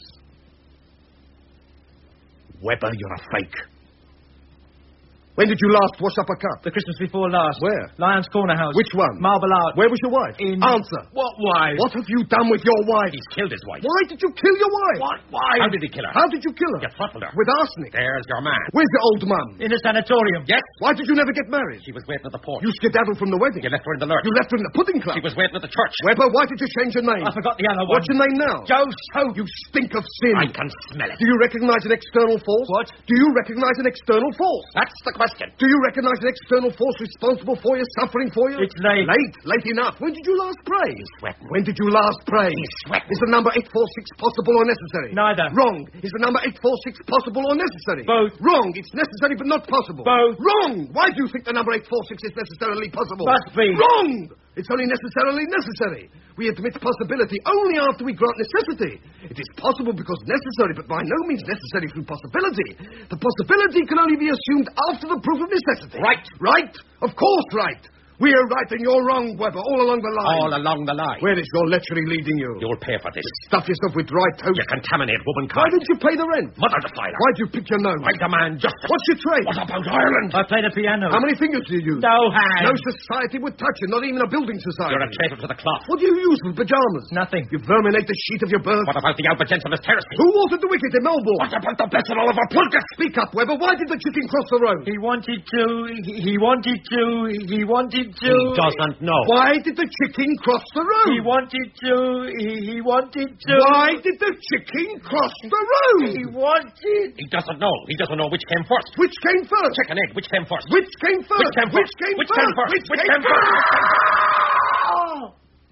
Webber, you're a fake. When did you last wash up a cup? The Christmas before last. Where? Lion's Corner House. Which one? Marble Arch. Where was your wife? In... Answer. What wife? What have you done with your wife? He's killed his wife. Why did you kill your wife? What? Why? How did he kill her? How did you kill her? You throttled her. With arsenic. There's your man. Where's your old mum? In a sanatorium. Yes? Why did you never get married? She was waiting at the port. You skedaddled from the wedding. You left her in the lurch. You left her in the pudding club. She was waiting at the church. Webber, why did you change your name? I forgot the other one. What's your name now? Joe Soap. You stink of sin. I can smell it. Do you recognize an external force? What? Do you recognize an external force? That's the question. Do you recognize an external force responsible for your suffering for you? It's late. Late? Late enough. When did you last pray? He's sweating. When did you last pray? He's sweating. Is the number eight four six possible or necessary? Neither. Wrong. Is the number eight four six possible or necessary? Both. Wrong. It's necessary but not possible. Both. Wrong. Why do you think the number eight four six is necessarily possible? Must be. Wrong. It's only necessarily necessary. We admit possibility only after we grant necessity. It is possible because necessary, but by no means necessary through possibility. The possibility can only be assumed after the proof of necessity. Right. Right? Of course right. We're right and you're wrong, Webber, all along the line. All along the line. Where is your lechery leading you? You'll pay for this. Stuff yourself with dry toast. You contaminate womankind. Why didn't you pay the rent? Mother defiler. Why'd you pick your nose? I demand justice. What's your trade? What about Ireland? I play the piano. How many fingers do you use? No hands. No society would touch you, not even a building society. You're a traitor to the cloth. What do you use for pajamas? Nothing. You verminate the sheet of your birth. What about the Albert Gentleman's terrace? Who watered the wicket in Melbourne? What about the blessed Oliver Plunkett? Speak up, Webber. Why did the chicken cross the road? He wanted to. He, he wanted to. He wanted to. He doesn't know. Why did the chicken cross the road? He wanted to. He, he wanted to. Why did the chicken cross the road? He wanted. He doesn't know. He doesn't know which came first. Which came first? Chicken egg. Which came first? Which came first? Which came first? Which came Which first? came first? Which Which came came first? Oh!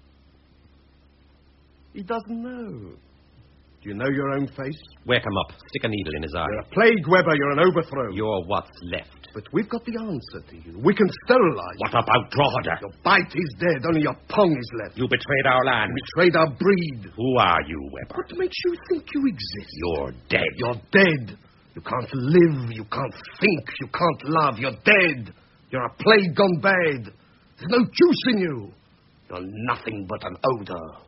He doesn't know. Do you know your own face? Wake him up. Stick a needle in his eye. You're a plague, Webber. You're an overthrow. You're what's left. But we've got the answer to you. We can sterilize What about Drogheda? you. Your bite is dead. Only your pong is left. You betrayed our land. Betrayed our breed. Who are you, Webber? What makes you think you exist? You're dead. You're dead. You can't live. You can't think. You can't love. You're dead. You're a plague gone bad. There's no juice in you. You're nothing but an odor.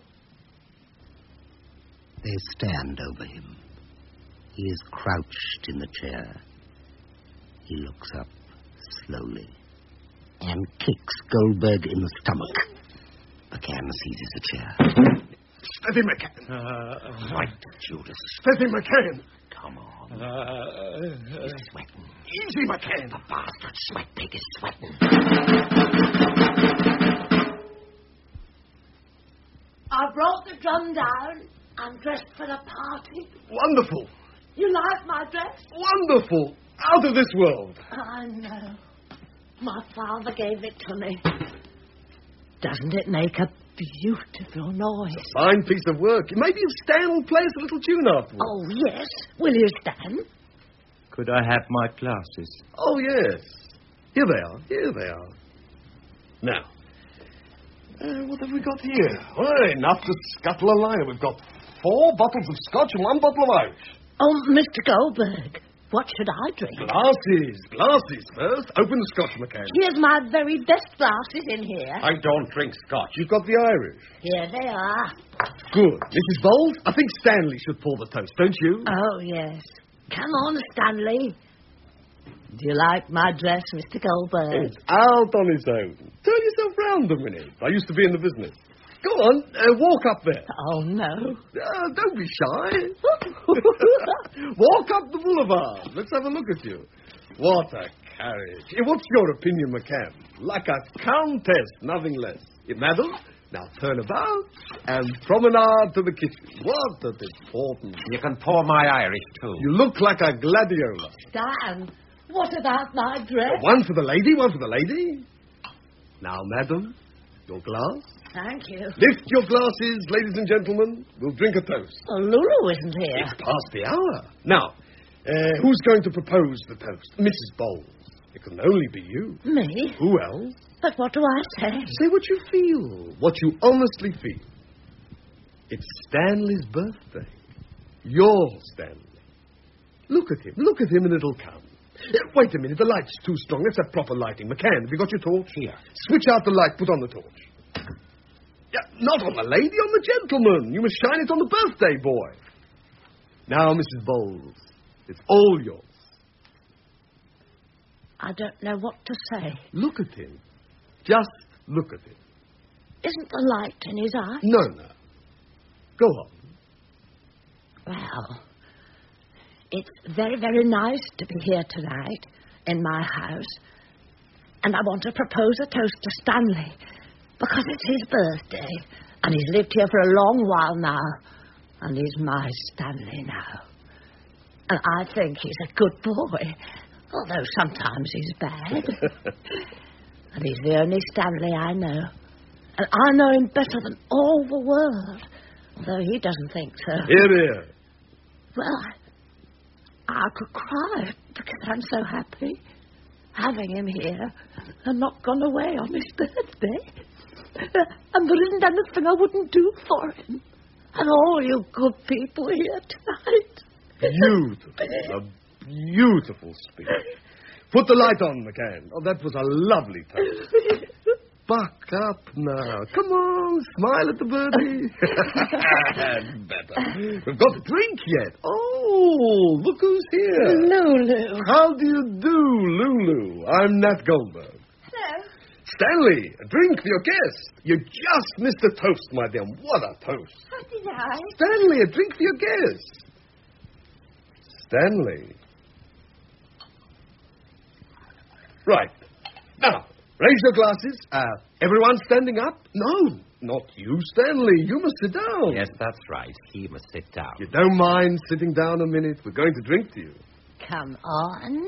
They stand over him. He is crouched in the chair. He looks up slowly and kicks Goldberg in the stomach. McCann seizes the chair. Steady, McCann. Uh, right, Judas. Steady, McCann. Come on. Uh, He's sweating. Easy, McCann. The bastard sweat pig is sweating. I brought the drum down. I'm dressed for the party. Wonderful. You like my dress? Wonderful. Out of this world. I know. My father gave it to me. Doesn't it make a beautiful noise? Fine piece of work. Maybe Stan will play us a little tune afterwards. Oh, yes. Will you, Stan? could I have my glasses? Oh, yes. Here they are. Here they are. Now, uh, what have we got here? Well, enough to scuttle a liner. We've got four bottles of scotch and one bottle of Irish. Oh, Mister Goldberg, what should I drink? Glasses, glasses first. Open the scotch, McCann. Here's my very best glasses in here. I don't drink scotch. You've got the Irish. Here they are. Good. Missus Bowles, I think Stanley should pour the toast, don't you? Oh, yes. Come on, Stanley. Do you like my dress, Mister Goldberg? It's out on its own. Turn yourself round a minute. I used to be in the business. Go on, uh, walk up there. Oh, no. Uh, don't be shy. Walk up the boulevard. Let's have a look at you. What a carriage. Eh, What's your opinion, McCann? Like a countess, nothing less. Eh, madam, Now turn about and promenade to the kitchen. What an important... You can pour my Irish, too. You look like a gladiola. Stan, what about my dress? One for the lady, one for the lady. Now, madam, your glass. Thank you. Lift your glasses, ladies and gentlemen. We'll drink a toast. Oh, Lulu isn't here. It's past the hour. Now, uh, who's going to propose the toast? Missus Bowles. It can only be you. Me? Who else? But what do I say? Say what you feel, what you honestly feel. It's Stanley's birthday. Your Stanley. Look at him. Look at him and it'll come. Uh, wait a minute. The light's too strong. Let's have proper lighting. McCann, have you got your torch? Here. Switch out the light. Put on the torch. Yeah, not on the lady, on the gentleman. You must shine it on the birthday boy. Now, Missus Bowles, it's all yours. I don't know what to say. Look at him. Just look at him. Isn't the light in his eye? No, no. Go on. Well, it's very, very nice to be here tonight in my house. And I want to propose a toast to Stanley because it's his birthday. And he's lived here for a long while now. And he's my Stanley now. And I think he's a good boy, although sometimes he's bad. And he's the only Stanley I know. And I know him better than all the world, though he doesn't think so. Here, here. Well, I, I could cry because I'm so happy having him here and not gone away on his birthday. And there isn't anything I wouldn't do for him. And all you good people here tonight. Beautiful. A beautiful speech. Put the light on, McCann. Oh, that was a lovely toast. Buck up now. Come on, smile at the birdie. Better. We've got a drink yet. Oh, look who's here. Lulu. How do you do, Lulu? I'm Nat Goldberg. Hello. Stanley, a drink for your guest. You just missed a toast, my dear. What a toast. How did I? Stanley, a drink for your guest. Stanley. Right. Now, raise your glasses. Uh, everyone standing up? No, not you, Stanley. You must sit down. Yes, that's right. He must sit down. You don't mind sitting down a minute? We're going to drink to you. Come on.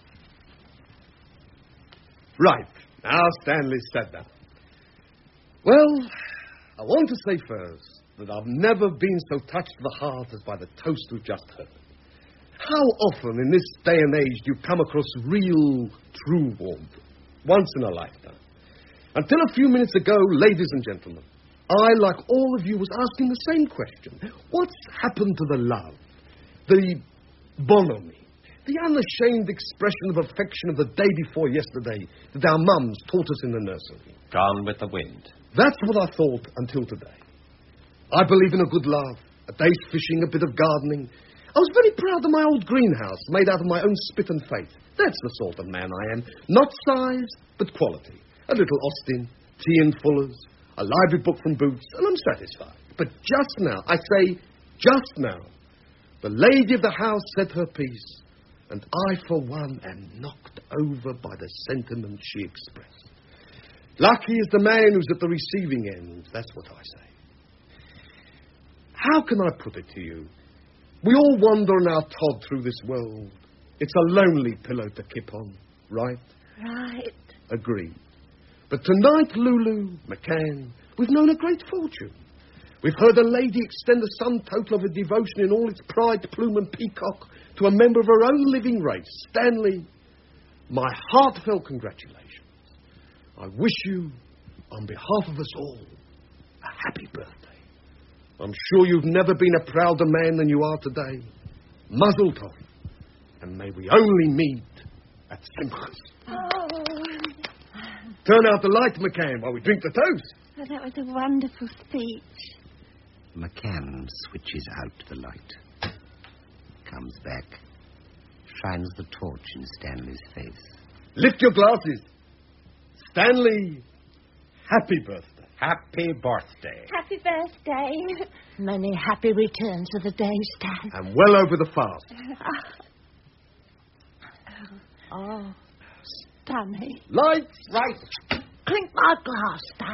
Right. Now Stanley sat down. Well, I want to say first that I've never been so touched to the heart as by the toast we've just heard. How often in this day and age do you come across real, true warmth? Once in a lifetime. Until a few minutes ago, ladies and gentlemen, I, like all of you, was asking the same question. What's happened to the love? The bonhomie? The unashamed expression of affection of the day before yesterday that our mums taught us in the nursery? Gone with the wind. That's what I thought until today. I believe in a good laugh, a day's fishing, a bit of gardening. I was very proud of my old greenhouse, made out of my own spit and faith. That's the sort of man I am. Not size, but quality. A little Austin, tea and Fuller's, a library book from Boots, and I'm satisfied. But just now, I say just now, the lady of the house said her piece, and I, for one, am knocked over by the sentiment she expressed. Lucky is the man who's at the receiving end, that's what I say. How can I put it to you? We all wander on our Todd through this world. It's a lonely pillow to kip on, right? Right. Agreed. But tonight, Lulu, McCann, we've known a great fortune. We've heard a lady extend the sum total of her devotion in all its pride, plume, and peacock to a member of her own living race, Stanley. My heartfelt congratulations. I wish you, on behalf of us all, a happy birthday. I'm sure you've never been a prouder man than you are today. Mazel tov. And may we only meet at Simchas. Oh. Turn out the light, McCann, while we drink the toast. Oh, that was a wonderful speech. McCann switches out the light. Comes back. Shines the torch in Stanley's face. Lift your glasses. Stanley, happy birthday. Happy birthday. Happy birthday. Many happy returns of the day, Stan. And well over the fast. Oh, Stanley. Lights. Right. Clink my glass, Stan.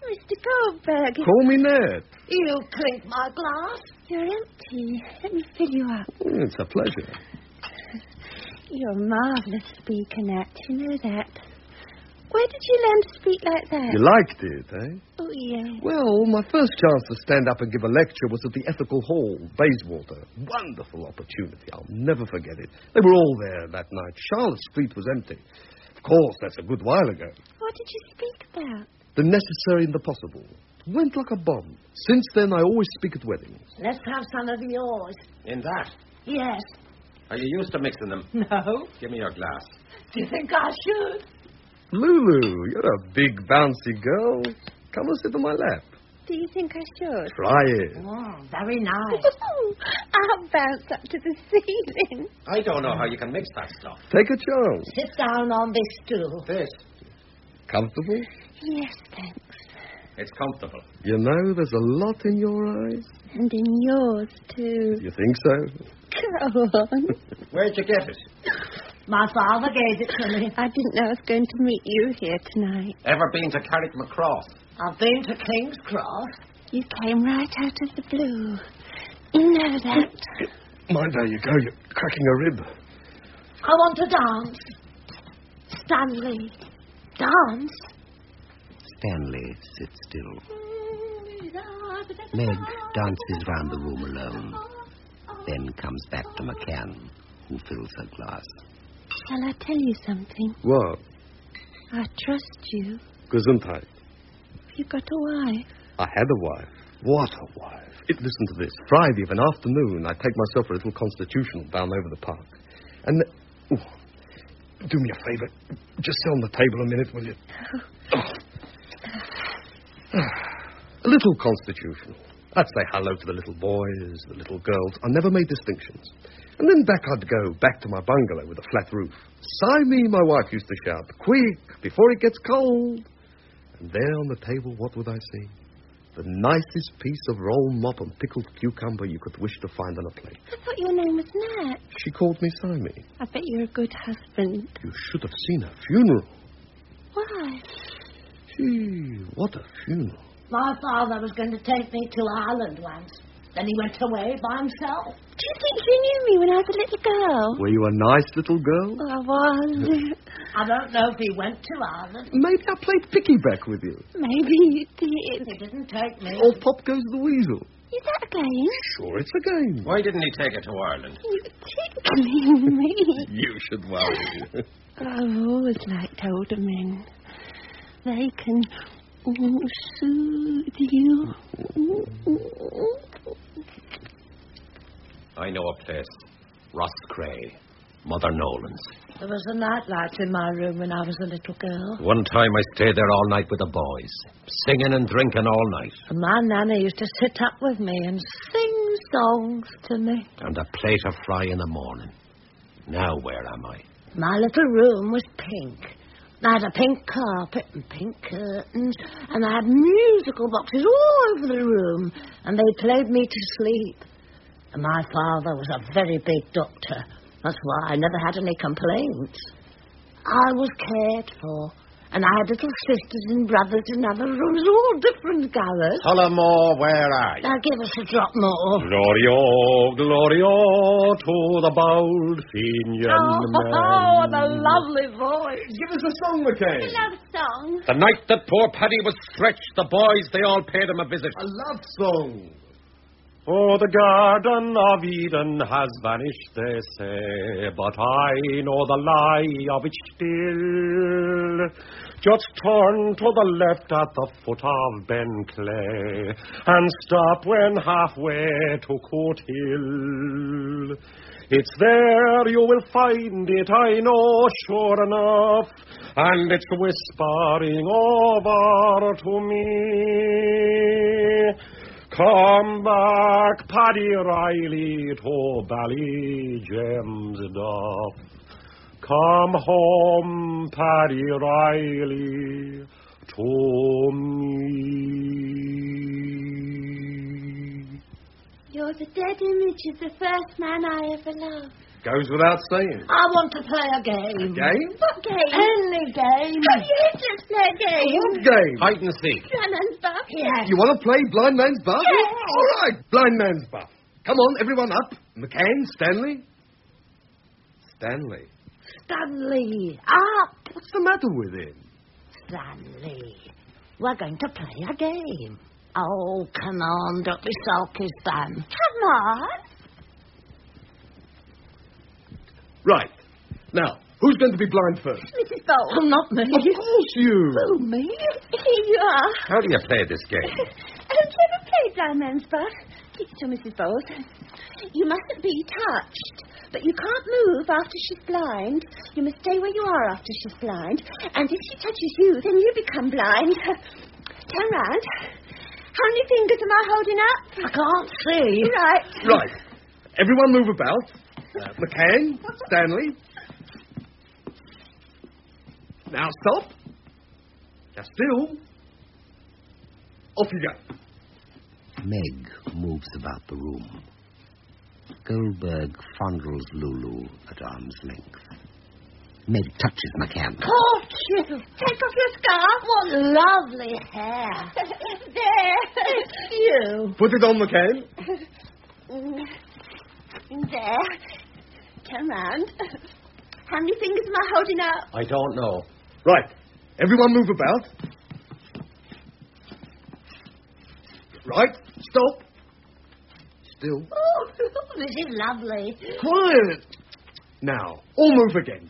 Mister Goldberg. Call me Ned. You clink my glass. You're empty. Let me fill you up. Mm, it's a pleasure. You're a marvellous speaker, Nat. You know that. Where did you learn to speak like that? You liked it, eh? Oh, yes. Well, my first chance to stand up and give a lecture was at the Ethical Hall, Bayswater. Wonderful opportunity. I'll never forget it. They were all there that night. Charlotte Street was empty. Of course, that's a good while ago. What did you speak about? The necessary and the possible. Went like a bomb. Since then, I always speak at weddings. Let's have some of yours. In that? Yes. Are you used to mixing them? No. Give me your glass. Do you think I should? Lulu, you're a big, bouncy girl. Come and sit on my lap. Do you think I should? Try it. Oh, very nice. I'll bounce up to the ceiling. I don't know how you can mix that stuff. Take a chance. Sit down on this stool. This. Comfortable? Yes, thanks. It's comfortable. You know, there's a lot in your eyes. And in yours, too. You think so? Go on. Where'd you get it? My father gave it to me. I didn't know I was going to meet you here tonight. Ever been to Carrickmacross? I've been to King's Cross. You came right out of the blue. You know that. Mind how you go. You're cracking a rib. I want to dance. Stanley. Dance? Stanley sits still. Meg dances round the room alone. Then comes back to McCann, who fills her glass. Shall I tell you something? What? I trust you. Gesundheit. You got a wife. I had a wife. What a wife. It, listen to this. Friday of an afternoon, I take myself a little constitutional down over the park. And... The, ooh, do me a favor. Just sit on the table a minute, will you? Oh. A little constitutional. I'd say hello to the little boys, the little girls. I never made distinctions. And then back I'd go, back to my bungalow with a flat roof. Sigh me, my wife used to shout. Quick, before it gets cold. And there on the table, what would I see? The nicest piece of roll mop and pickled cucumber you could wish to find on a plate. I thought your name was Nat. She called me Simon. I bet you're a good husband. You should have seen her funeral. Why? Gee, what a funeral. My father was going to take me to Ireland once. Then he went away by himself. Do you think you knew me when I was a little girl? Were you a nice little girl? I was. I don't know if he went to Ireland. Maybe I played pickyback with you. Maybe you did. He didn't take me. Or Pop Goes the Weasel. Is that a game? Sure, it's a game. Why didn't he take it to Ireland? You're tickling me. You should worry. I've always liked older men. They can soothe you. I know a place. Ross Cray. Mother Nolan's. There was a nightlight in my room when I was a little girl. One time I stayed there all night with the boys. Singing and drinking all night. And my nana used to sit up with me and sing songs to me. And a plate of fry in the morning. Now where am I? My little room was pink. I had a pink carpet and pink curtains, and I had musical boxes all over the room, and they played me to sleep. And my father was a very big doctor. That's why I never had any complaints. I was cared for, and I had little sisters and brothers in other rooms, all different colours. Tullamore, where are you? Now give us a drop more. Glorio, Glorio, to the bold Fenian Oh, man. oh, what a lovely voice. Give us a song, McCain. Love song. The night that poor Paddy was stretched, the boys, they all paid him a visit. A love song. Oh, the Garden of Eden has vanished, they say, but I know the lie of it still. Just turn to the left at the foot of Ben Clay and stop when halfway to Coot Hill. It's there you will find it, I know, sure enough, and it's whispering over to me. Come back, Paddy Riley, to Ballygemmsduff. Come home, Paddy Riley, to me. You're the dead image of the first man I ever loved. Goes without saying. I want to play a game. Game? What game? Any game. Oh, yes, let's play a game. What game? Hide and seek. Blind man's buff. Yes. You want to play blind man's buff? Yes. All right, blind man's buff. Come on, everyone up. McCann, Stanley. Stanley. Stanley, up. What's the matter with him? Stanley, we're going to play a game. Oh, come on, don't be sulky, Stan. Come on. Right. Now, who's going to be blind first? Missus Bowles. Oh, not me. Of course you. Oh, me? Here you are. How do you play this game? Haven't you ever played blind man's buff? Teach it to Missus Bowles. You mustn't be touched, but you can't move after she's blind. You must stay where you are after she's blind. And if she touches you, then you become blind. Turn round. How many fingers am I holding up? I can't see. Right. Right. Everyone move about. Uh, McCann, Stanley. Now stop. Now still. Off you go. Meg moves about the room. Goldberg fondles Lulu at arm's length. Meg touches McCann. Caught you. Take off your scarf. What lovely hair. There. You. Put it on, McCann. There. Turn round. How many fingers am I holding up? I don't know. Right. Everyone move about. Right. Stop. Still. Oh, this is lovely. Quiet. Now, all move again.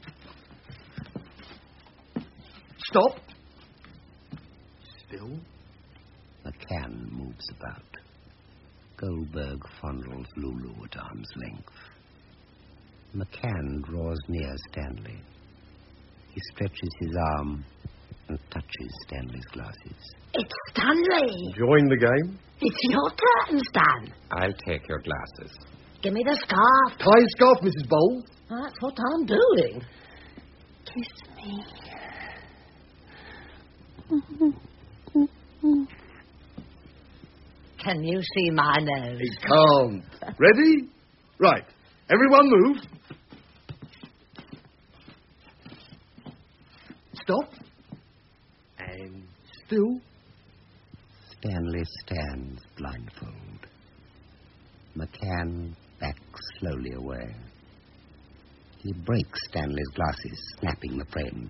Stop. Still. McCann moves about. Goldberg fondles Lulu at arm's length. McCann draws near Stanley. He stretches his arm and touches Stanley's glasses. It's Stanley. Enjoying the game? It's your turn, Stan. I'll take your glasses. Give me the scarf. Tie your scarf, Missus Bowl. That's what I'm doing. Kiss me. Can you see my nose? He can't. Ready? Right. Everyone move. Stop. And still. Stanley stands blindfold. McCann backs slowly away. He breaks Stanley's glasses, snapping the frames.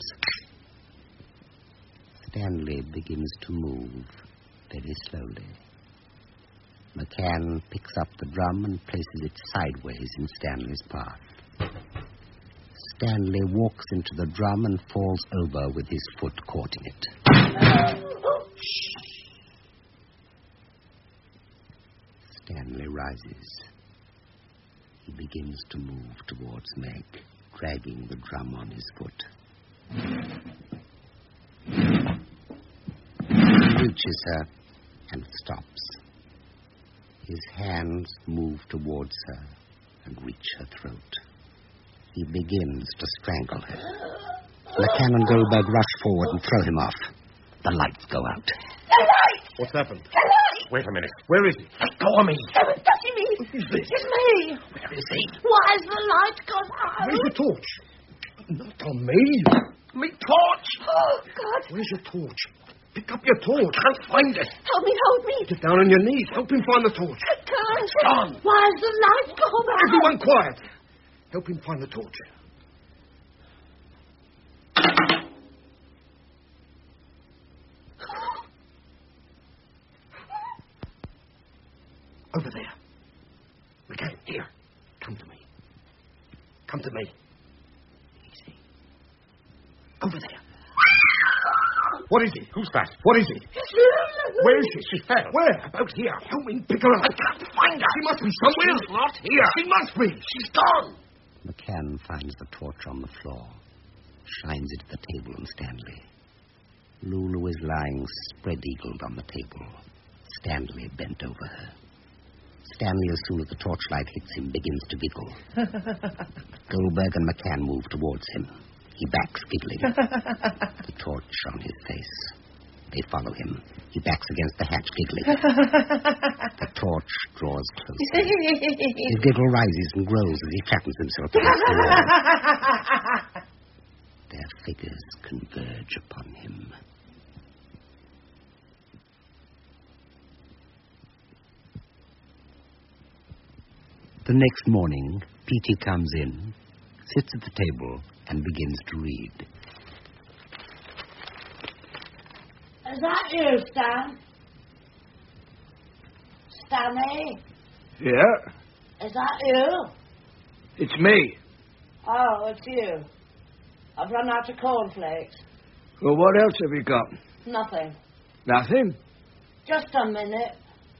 Stanley begins to move very slowly. McCann picks up the drum and places it sideways in Stanley's path. Stanley walks into the drum and falls over with his foot caught in it. Stanley rises. He begins to move towards Meg, dragging the drum on his foot. He reaches her and stops. His hands move towards her and reach her throat. He begins to strangle her. McCann and Goldberg rush forward and throw him off. The lights go out. The light! What's happened? The light! Wait a minute. Where is he? Let go of me. Someone's touching me. Who's this? It's me. Where is he? Why's the light gone out? Where's your torch? Not on me. Me torch. Oh, God. Where's your torch? Pick up your torch. Can't find it. Help me, hold me. Get down on your knees. Help him find the torch. I can't. Gone. Why's the light gone out? Everyone quiet. Help him find the torch. Over there. McCann, here. Come to me. Come to me. Easy. Over there. What is he? Who's that? What is he? It's Lulu. Where is she? She fell. Where? About here. Help me pick her up. I can't find her. She must be somewhere. She's not here. She must be. She's gone. McCann finds the torch on the floor, shines it at the table on Stanley. Lulu is lying spread-eagled on the table, Stanley bent over her. Stanley, as soon as the torchlight hits him, begins to giggle. Goldberg and McCann move towards him. He backs, giggling, the torch on his face. They follow him. He backs against the hatch, giggling. The torch draws closer. His giggle rises and grows as he flattens himself against the wall. Their figures converge upon him. The next morning, Petey comes in, sits at the table, and begins to read. Is that you, Stan? Stanley? Yeah, Is that you? it's me. Oh, it's you. I've run out of cornflakes. Well, what else have you got? Nothing. Nothing? Just a minute.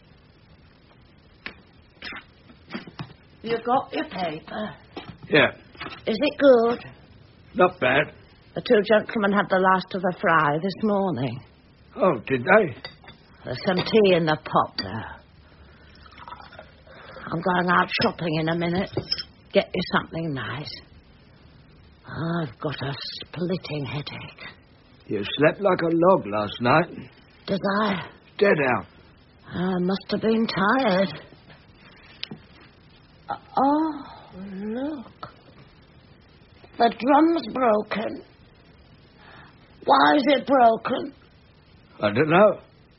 You got your paper. Yeah, Is it good? not bad. The two gentlemen had the last of the fry this morning. Oh, did they? There's some tea in the pot there. I'm going out shopping in a minute. Get you something nice. I've got a splitting headache. You slept like a log last night. Did I? Dead out. I must have been tired. Uh, oh, look. The drum's broken. Why is it broken? I don't know.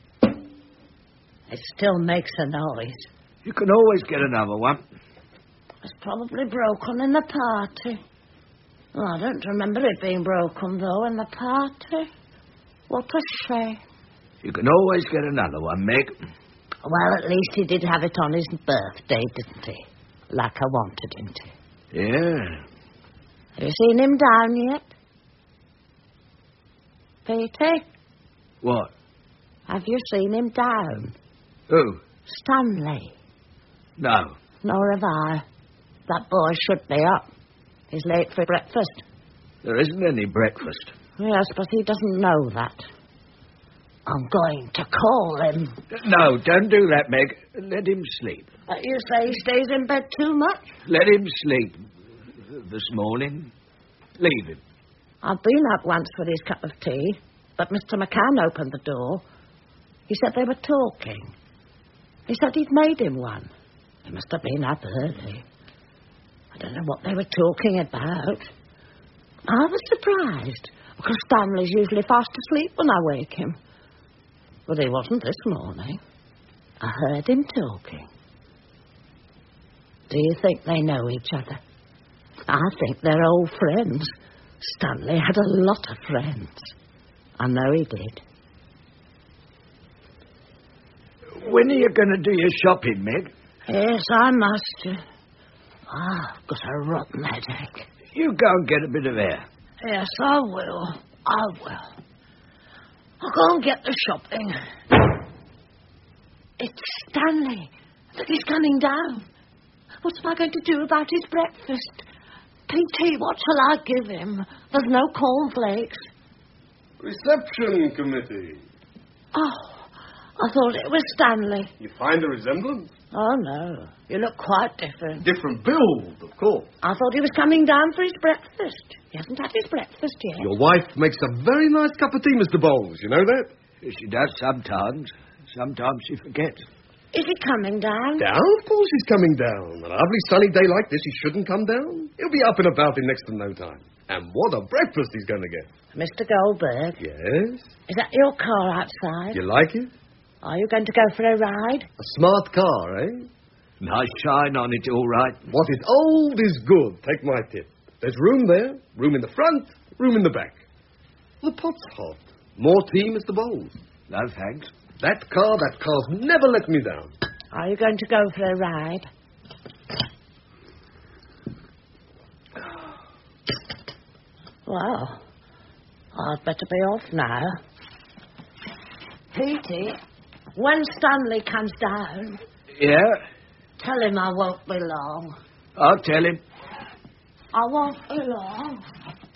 It still makes a noise. You can always get another one. It's probably broken in the party. Oh, I don't remember it being broken, though, in the party. What a shame. You can always get another one, Meg. Well, at least he did have it on his birthday, didn't he? Like I wanted him to. Yeah. Have you seen him down yet? Peter, What? have you seen him down? Who? Stanley. No. Nor have I. That boy should be up. He's late for breakfast. There isn't any breakfast. Yes, but he doesn't know that. I'm going to call him. No, don't do that, Meg. Let him sleep. Uh, you say he stays in bed too much? Let him sleep. This morning. Leave him. I've been up once with his cup of tea, but Mister McCann opened the door. He said they were talking. He said he'd made him one. He must have been up early. I don't know what they were talking about. I was surprised, because Stanley's usually fast asleep when I wake him. But he wasn't this morning. I heard him talking. Do you think they know each other? I think they're old friends. Stanley had a lot of friends. I know he did. When are you going to do your shopping, Meg? Yes, I must. Ah, I've got a rotten headache. You go and get a bit of air. Yes, I will. I will. I'll go and get the shopping. It's Stanley. Look, he's coming down. What am I going to do about his breakfast? P T, what shall I give him? There's no cornflakes. Reception committee. Oh, I thought it was Stanley. You find a resemblance? Oh, no. You look quite different. Different build, of course. I thought he was coming down for his breakfast. He hasn't had his breakfast yet. Your wife makes a very nice cup of tea, Mister Bowles. You know that? She does sometimes. Sometimes she forgets. Is he coming down? Down? Of course he's coming down. On a lovely sunny day like this, he shouldn't come down. He'll be up and about in next to no time. And what a breakfast he's going to get. Mister Goldberg? Yes? Is that your car outside? You like it? Are you going to go for a ride? A smart car, eh? Nice shine on it, all right. What is old is good. Take my tip. There's room there, room in the front, room in the back. The pot's hot. More tea, Mister Bowles. No, thanks. That car, that car's never let me down. Are you going to go for a ride? Well, I'd better be off now. Petey, when Stanley comes down, Yeah? Tell him I won't be long. I'll tell him. I won't be long.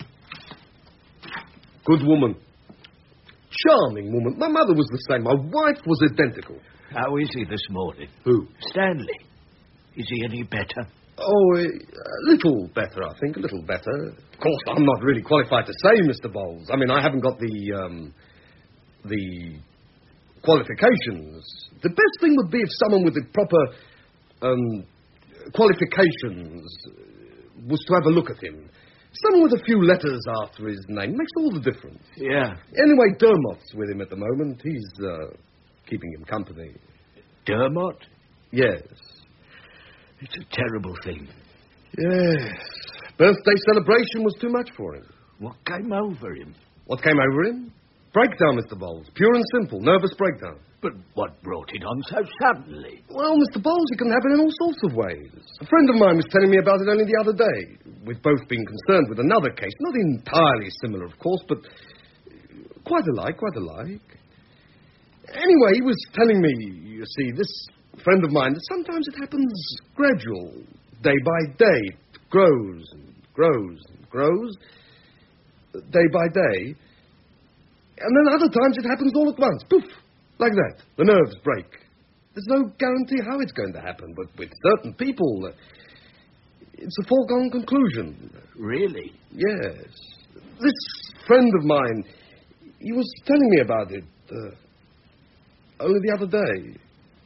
Good woman. Charming woman. My mother was the same. My wife was identical. How is he this morning? Who? Stanley. Is he any better? Oh, a, a little better, I think. A little better. Of course, I'm not really qualified to say, Mister Bowles. I mean, I haven't got the, um... the qualifications. The best thing would be if someone with the proper um, qualifications was to have a look at him. Someone with a few letters after his name makes all the difference. Yeah. Anyway, Dermot's with him at the moment. He's uh, keeping him company. Dermot? Yes. It's a terrible thing. Yes. Birthday celebration was too much for him. What came over him? What came over him? Breakdown, Mister Bowles. Pure and simple. Nervous breakdown. But what brought it on so suddenly? Well, Mister Bowles, it can happen in all sorts of ways. A friend of mine was telling me about it only the other day. We've both been concerned with another case. Not entirely similar, of course, but quite alike, quite alike. Anyway, he was telling me, you see, this friend of mine, that sometimes it happens gradual, day by day. It grows and grows and grows, day by day. And then other times it happens all at once. Poof! Like that. The nerves break. There's no guarantee how it's going to happen, but with certain people, uh, it's a foregone conclusion. Really? Yes. This friend of mine, he was telling me about it uh, only the other day.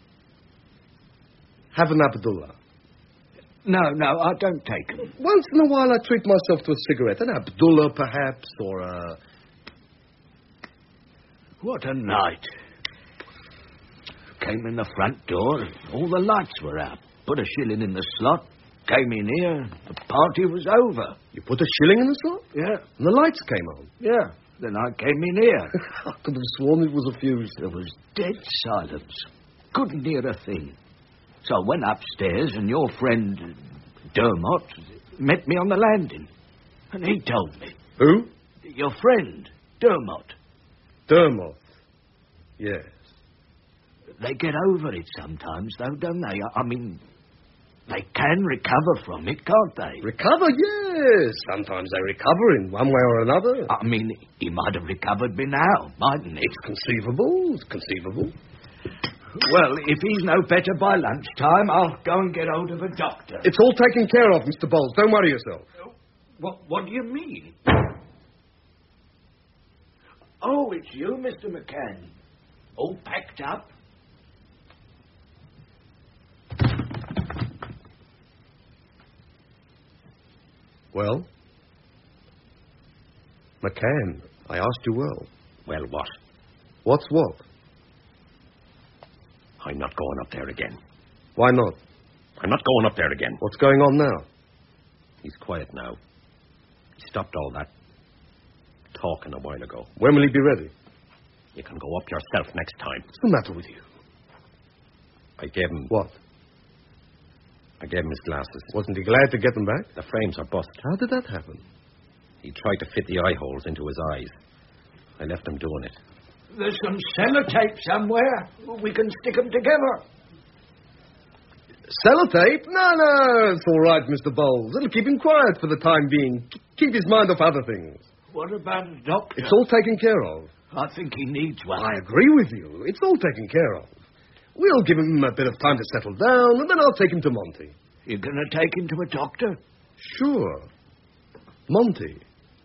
Have an Abdullah. No, no, I don't take them. Once in a while I treat myself to a cigarette. An Abdullah, perhaps, or a... What a night. Came in the front door, all the lights were out. Put a shilling in the slot, came in here, the party was over. You put a shilling in the slot? Yeah. And the lights came on? Yeah. Then I came in here. I could have sworn it was a fuse. There was dead silence. Couldn't hear a thing. So I went upstairs and your friend, Dermot, met me on the landing. And he told me. Who? Your friend, Dermot. Dermot. Yes. They get over it sometimes, though, don't they? I, I mean, they can recover from it, can't they? Recover? Yes. Sometimes they recover in one way or another. I mean, he might have recovered by now, mightn't he? It's conceivable. It's conceivable. Well, if he's no better by lunchtime, I'll go and get hold of a doctor. It's all taken care of, Mister Bowles. Don't worry yourself. What, what do you mean? Oh, it's you, Mister McCann. All packed up? Well? McCann, I asked you well. Well, what? What's what? I'm not going up there again. Why not? I'm not going up there again. What's going on now? He's quiet now. He stopped all that talking a while ago. When will he be ready? You can go up yourself next time. What's the matter with you? I gave him... What? I gave him his glasses. Wasn't he glad to get them back? The frames are bust. How did that happen? He tried to fit the eye holes into his eyes. I left him doing it. There's some sellotape somewhere. We can stick them together. Sellotape? No, no, it's all right, Mister Bowles. It'll keep him quiet for the time being. Keep his mind off other things. What about a doctor? It's all taken care of. I think he needs one. I agree with you. It's all taken care of. We'll give him a bit of time to settle down, and then I'll take him to Monty. You're going to take him to a doctor? Sure. Monty.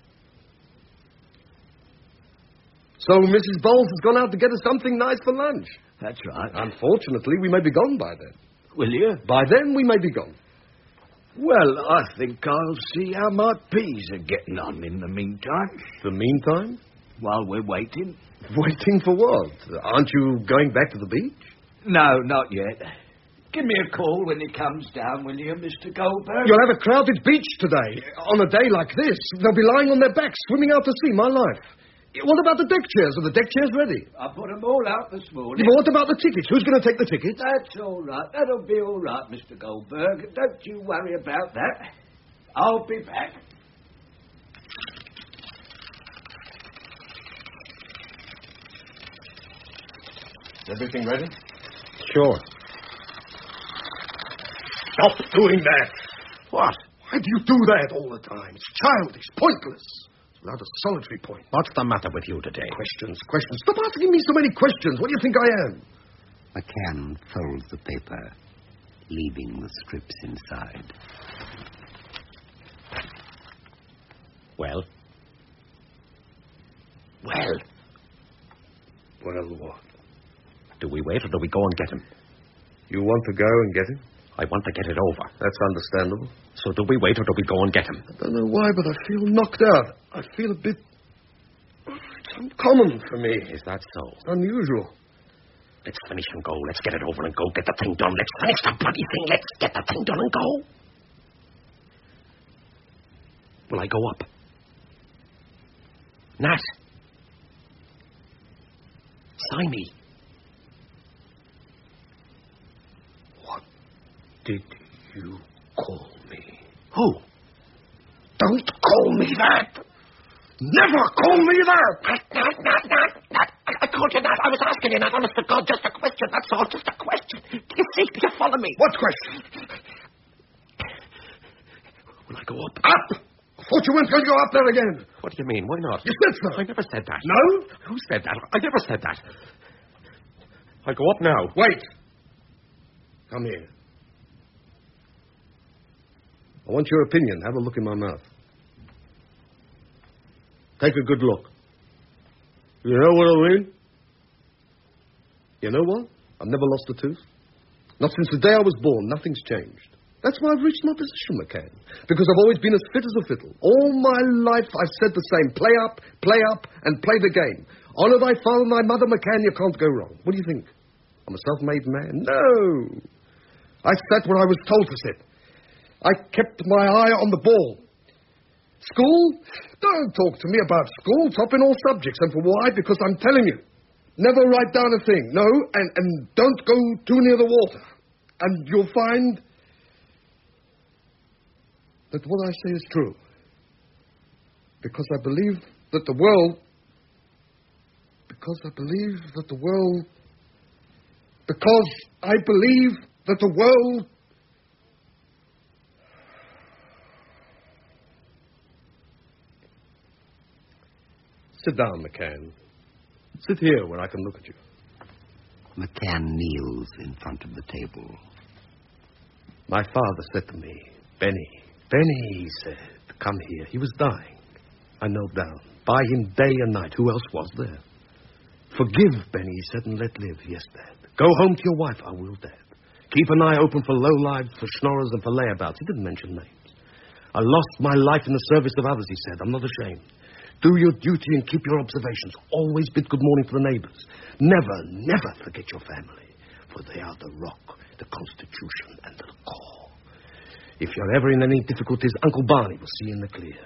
So Missus Bowles has gone out to get us something nice for lunch. That's right. Unfortunately, we may be gone by then. Will you? By then, we may be gone. Well, I think I'll see how my peas are getting on in the meantime. The meantime? While we're waiting. Waiting for what? Aren't you going back to the beach? No, not yet. Give me a call when he comes down, will you, Mister Goldberg? You'll have a crowded beach today. On a day like this, they'll be lying on their backs, swimming out to sea, my life. What about the deck chairs? Are the deck chairs ready? I put them all out this morning. But what about the tickets? Who's going to take the tickets? That's all right. That'll be all right, Mister Goldberg. Don't you worry about that. I'll be back. Is everything ready? Sure. Stop doing that. What? Why do you do that all the time? It's childish, pointless. It's without a solitary point. What's the matter with you today? Questions, questions. Stop asking me so many questions. What do you think I am? McCann folds the paper, leaving the strips inside. Well? Well, Well, what? Do we wait or do we go and get him? You want to go and get him? I want to get it over. That's understandable. So do we wait or do we go and get him? I don't know why, but I feel knocked out. I feel a bit... It's uncommon for me. Is that so? It's unusual. Let's finish and go. Let's get it over and go. Get the thing done. Let's finish the bloody thing. Let's get the thing done and go. Will I go up? Nat. Sign me. What did you call me? Who? Don't call me that! Never call me that! Nat, Nat, Nat, Nat, Nat. I, I called you Nat. I was asking you, Nat. Honest to God, just a question. That's all. Just a question. Do you see? Do you follow me? What question? Will I go up? Up! I thought you weren't going to go up there again. What do you mean? Why not? You said so. I never said that. No? Who said that? I never said that. I go up now. Wait. Come here. I want your opinion. Have a look in my mouth. Take a good look. You know what I mean? You know what? I've never lost a tooth. Not since the day I was born. Nothing's changed. That's why I've reached my position, McCann. Because I've always been as fit as a fiddle. All my life I've said the same. Play up, play up, and play the game. Honor thy father and thy mother, McCann, you can't go wrong. What do you think? I'm a self-made man? No. I sat where I was told to sit. I kept my eye on the ball. School? Don't talk to me about school. Top in all subjects. And for why? Because I'm telling you. Never write down a thing. No, and, and don't go too near the water. And you'll find that what I say is true. Because I believe that the world... Because I believe that the world... Because I believe that the world... Sit down, McCann. Sit here where I can look at you. McCann kneels in front of the table. My father said to me, Benny, Benny, he said, come here. He was dying. I knelt down. By him day and night. Who else was there? Forgive, Benny, he said, and let live. Yes, Dad. Go home to your wife. I will, Dad. Keep an eye open for lowlives, for schnorrers, and for layabouts. He didn't mention names. I lost my life in the service of others, he said. I'm not ashamed. Do your duty and keep your observations. Always bid good morning to the neighbors. Never, never forget your family, for they are the rock, the constitution, and the core. If you're ever in any difficulties, Uncle Barney will see you in the clear.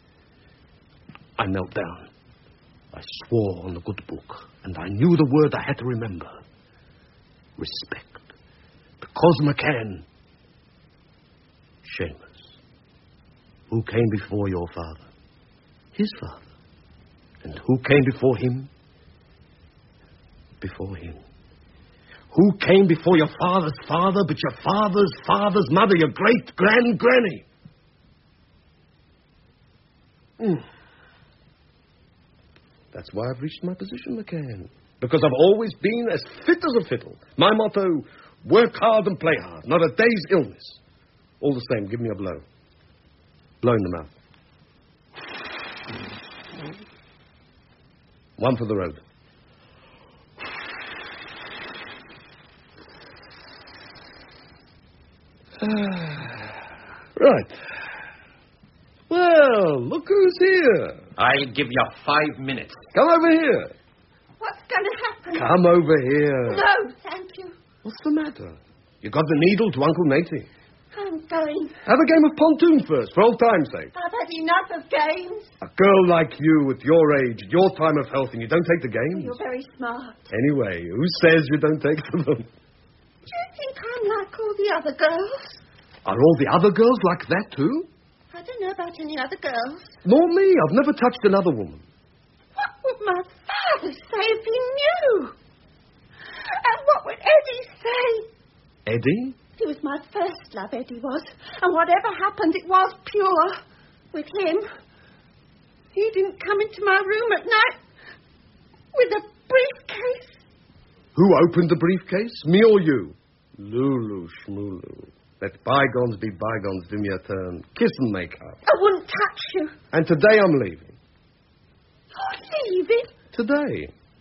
I knelt down. I swore on the good book, and I knew the word I had to remember. Respect. Because McCann, Seamus, who came before your father? His father. And who came before him? Before him. Who came before your father's father, but your father's father's mother, your great-grand-granny? Mm. That's why I've reached my position, McCann. Because I've always been as fit as a fiddle. My motto, work hard and play hard. Not a day's illness. All the same, give me a blow. Blow in the mouth. One for the road. Right. Well, look who's here. I'll give you five minutes. Come over here. What's going to happen? Come over here. No, thank you. What's the matter? You got the needle to Uncle Natey. I'm going. Have a game of pontoon first, for old time's sake. I've had enough of games. A girl like you, at your age, your time of health, and you don't take the games? You're very smart. Anyway, who says you don't take them? Do you think I'm like all the other girls? Are all the other girls like that, too? I don't know about any other girls. Nor me. I've never touched another woman. What would my father say if he knew? And what would Eddie say? Eddie? He was my first love, Eddie was. And whatever happened, it was pure. With him. He didn't come into my room at night with a briefcase. Who opened the briefcase? Me or you? Lulu Schmulu. Let bygones be bygones. Do me a turn. Kiss and make up. I wouldn't touch you. And today I'm leaving. You're leaving? Today.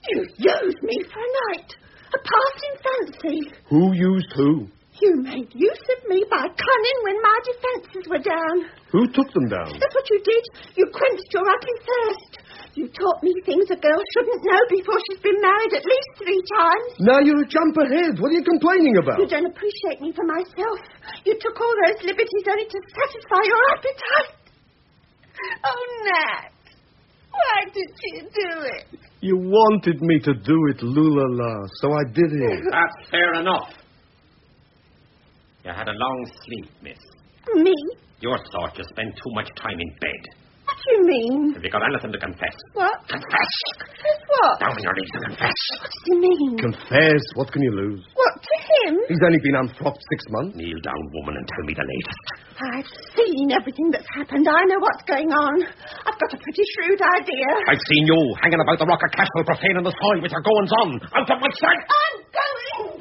You used me for a night. A passing fancy. Who used who? You made use of me by cunning when my defences were down. Who took them down? That's what you did. You quenched your ugly thirst. You taught me things a girl shouldn't know before she's been married at least three times. Now you're a jump ahead. What are you complaining about? You don't appreciate me for myself. You took all those liberties only to satisfy your appetite. Oh, Nat. Why did you do it? You wanted me to do it, Lula-la, so I did it. That's fair enough. You had a long sleep, miss. Me? Your sort just spend too much time in bed. What do you mean? Have you got anything to confess? What? Confess! Confess what? Down on your knees to confess. What does he mean? Confess. What can you lose? What, to him? He's only been unfrocked six months. Kneel down, woman, and tell me the latest. I've seen everything that's happened. I know what's going on. I've got a pretty shrewd idea. I've seen you hanging about the rock of Castle, profaning the soil with your goings-on. Out of my sight! I'm going!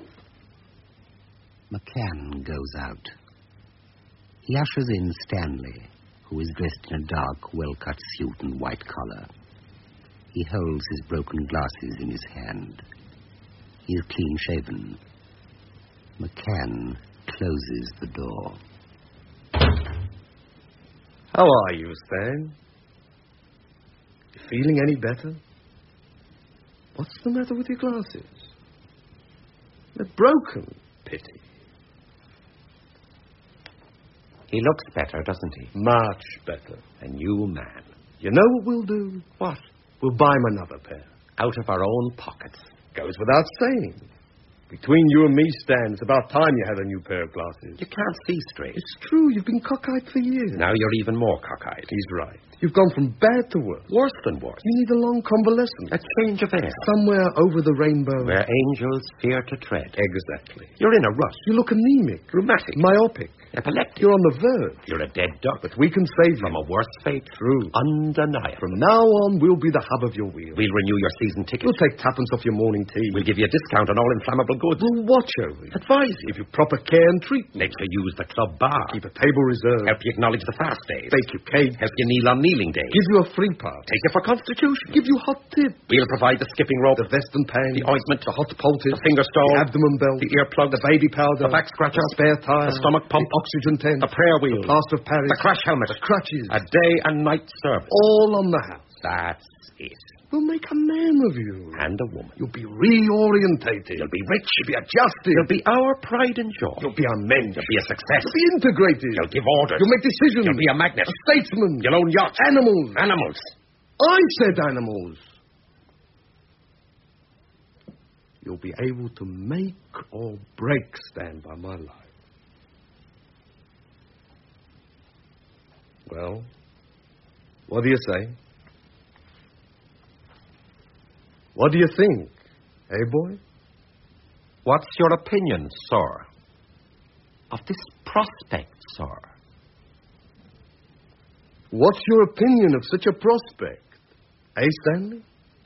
McCann goes out. He ushers in Stanley, who is dressed in a dark, well-cut suit and white collar. He holds his broken glasses in his hand. He is clean-shaven. McCann closes the door. How are you, Stan? You feeling any better? What's the matter with your glasses? They're broken. Pity. He looks better, doesn't he? Much better. A new man. You know what we'll do? What? We'll buy him another pair. Out of our own pockets. Goes without saying. Between you and me, Stan, it's about time you had a new pair of glasses. You can't see straight. It's true. You've been cockeyed for years. Now you're even more cockeyed. He's right. You've gone from bad to worse. Worse than worse. You need a long convalescence. A change of air. Somewhere over the rainbow. Where angels fear to tread. Exactly. You're in a rush. You look anemic. Rheumatic. Myopic. Epileptic. You're on the verge. You're a dead duck. But we can save you. From a worse fate. True. Undeniable. From now on, we'll be the hub of your wheel. We'll renew your season ticket. We'll take tuppence off your morning tea. We'll give you a discount on all inflammable goods. We'll watch over you. Advise you. Give you proper care and treatment. Let you use the club bar. Keep a table reserved. Help you acknowledge the fast days. Bake your cake. Help you kneel on kneeling days. Give you a free pass. Take you for constitution. Give you hot tips. We'll provide the skipping rope. The vest and pants. The ointment. The hot poultice. The finger stone. The abdomen belt. The earplug. The baby powder. The back scratcher. The spare tire. The stomach pump. The oxygen tent. The prayer wheel. The plaster of Paris. The crash helmet. The crutches. A day and night service. All on the house. That's it. We'll make a man of you. And a woman. You'll be reorientated. You'll be rich. You'll be adjusted. You'll be our pride and joy. You'll be a man. You'll be a success. You'll be integrated. You'll give orders. You'll make decisions. You'll be a magnet. A statesman. You'll own yachts. Animals. Animals. I said animals. You'll be able to make or break Stand by my life. Well, what do you say? What do you think, eh, boy? What's your opinion, sir, of this prospect, sir? What's your opinion of such a prospect, eh, Stanley?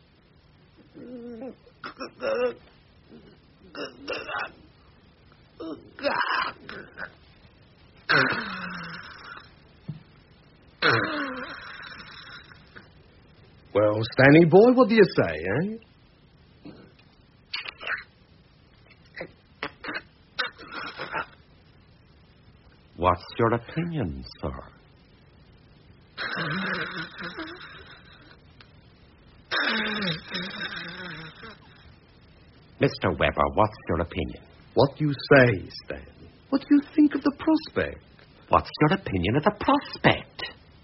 Well, Stanley boy, what do you say, eh? What's your opinion, sir? Mister Weber, what's your opinion? What do you say, Stanley? What do you think of the prospect? What's your opinion of the prospect?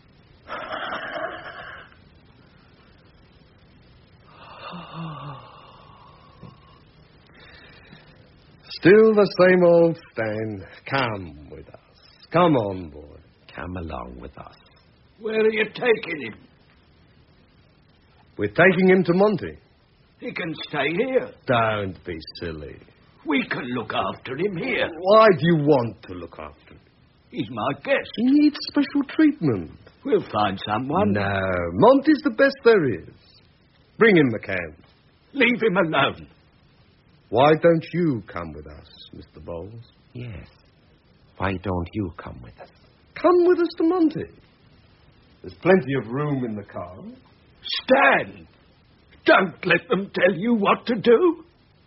Still the same old Stan. Come with us. Come on, boy. Come along with us. Where are you taking him? We're taking him to Monty. He can stay here. Don't be silly. We can look after him here. Why do you want to look after him? He's my guest. He needs special treatment. We'll find someone. No, Monty's the best there is. Bring him, McCann. Leave him alone. Why don't you come with us, Mister Bowles? Yes. Why don't you come with us? Come with us to Monty. There's plenty of room in the car. Stan! Don't let them tell you what to do.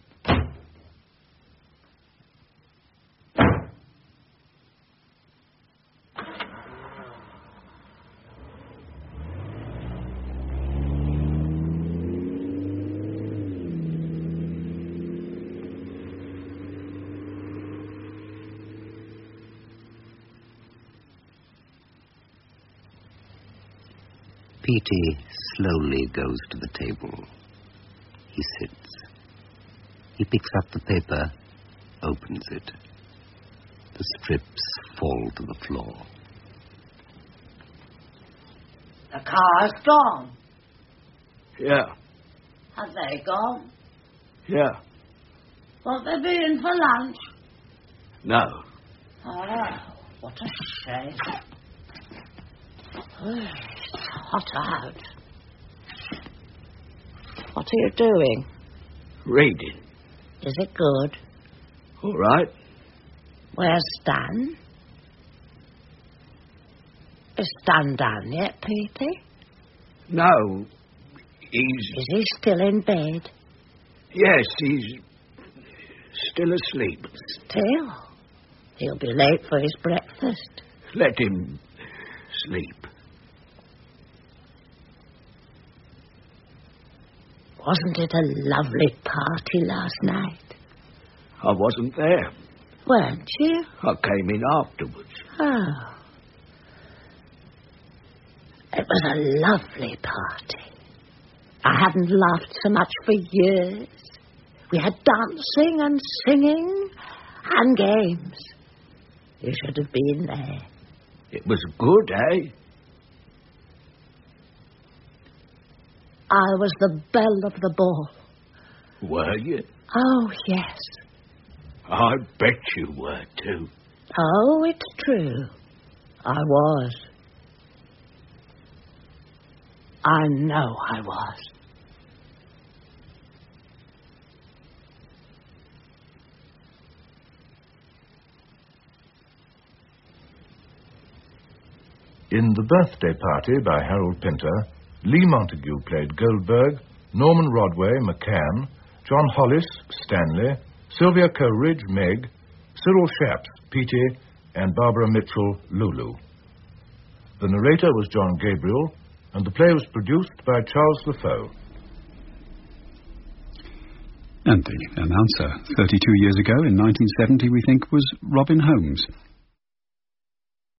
Petey slowly goes to the table. He sits. He picks up the paper, opens it. The strips fall to the floor. The car's gone. Yeah, Have they gone? yeah. Won't they be in for lunch? No. Oh, what a shame. Oh, it's hot out. What are you doing? Reading. Is it good? All right. Where's Stan? Is Stan down yet, Petey? No. He's... Is he still in bed? Yes, he's still asleep. Still? He'll be late for his breakfast. Let him sleep. Wasn't it a lovely party last night? I wasn't there. Weren't you? I came in afterwards. Oh. It was a lovely party. I hadn't laughed so much for years. We had dancing and singing and games. You should have been there. It was good, eh? I was the belle of the ball. Were you? Oh, yes. I bet you were, too. Oh, it's true. I was. I know I was. In The Birthday Party by Harold Pinter, Lee Montague played Goldberg, Norman Rodway, McCann, John Hollis, Stanley, Sylvia Coleridge, Meg, Cyril Shapps, Petey, and Barbara Mitchell, Lulu. The narrator was John Gabriel, and the play was produced by Charles Lafoe. And the announcer, thirty-two years ago, in nineteen seventy, we think, was Robin Holmes.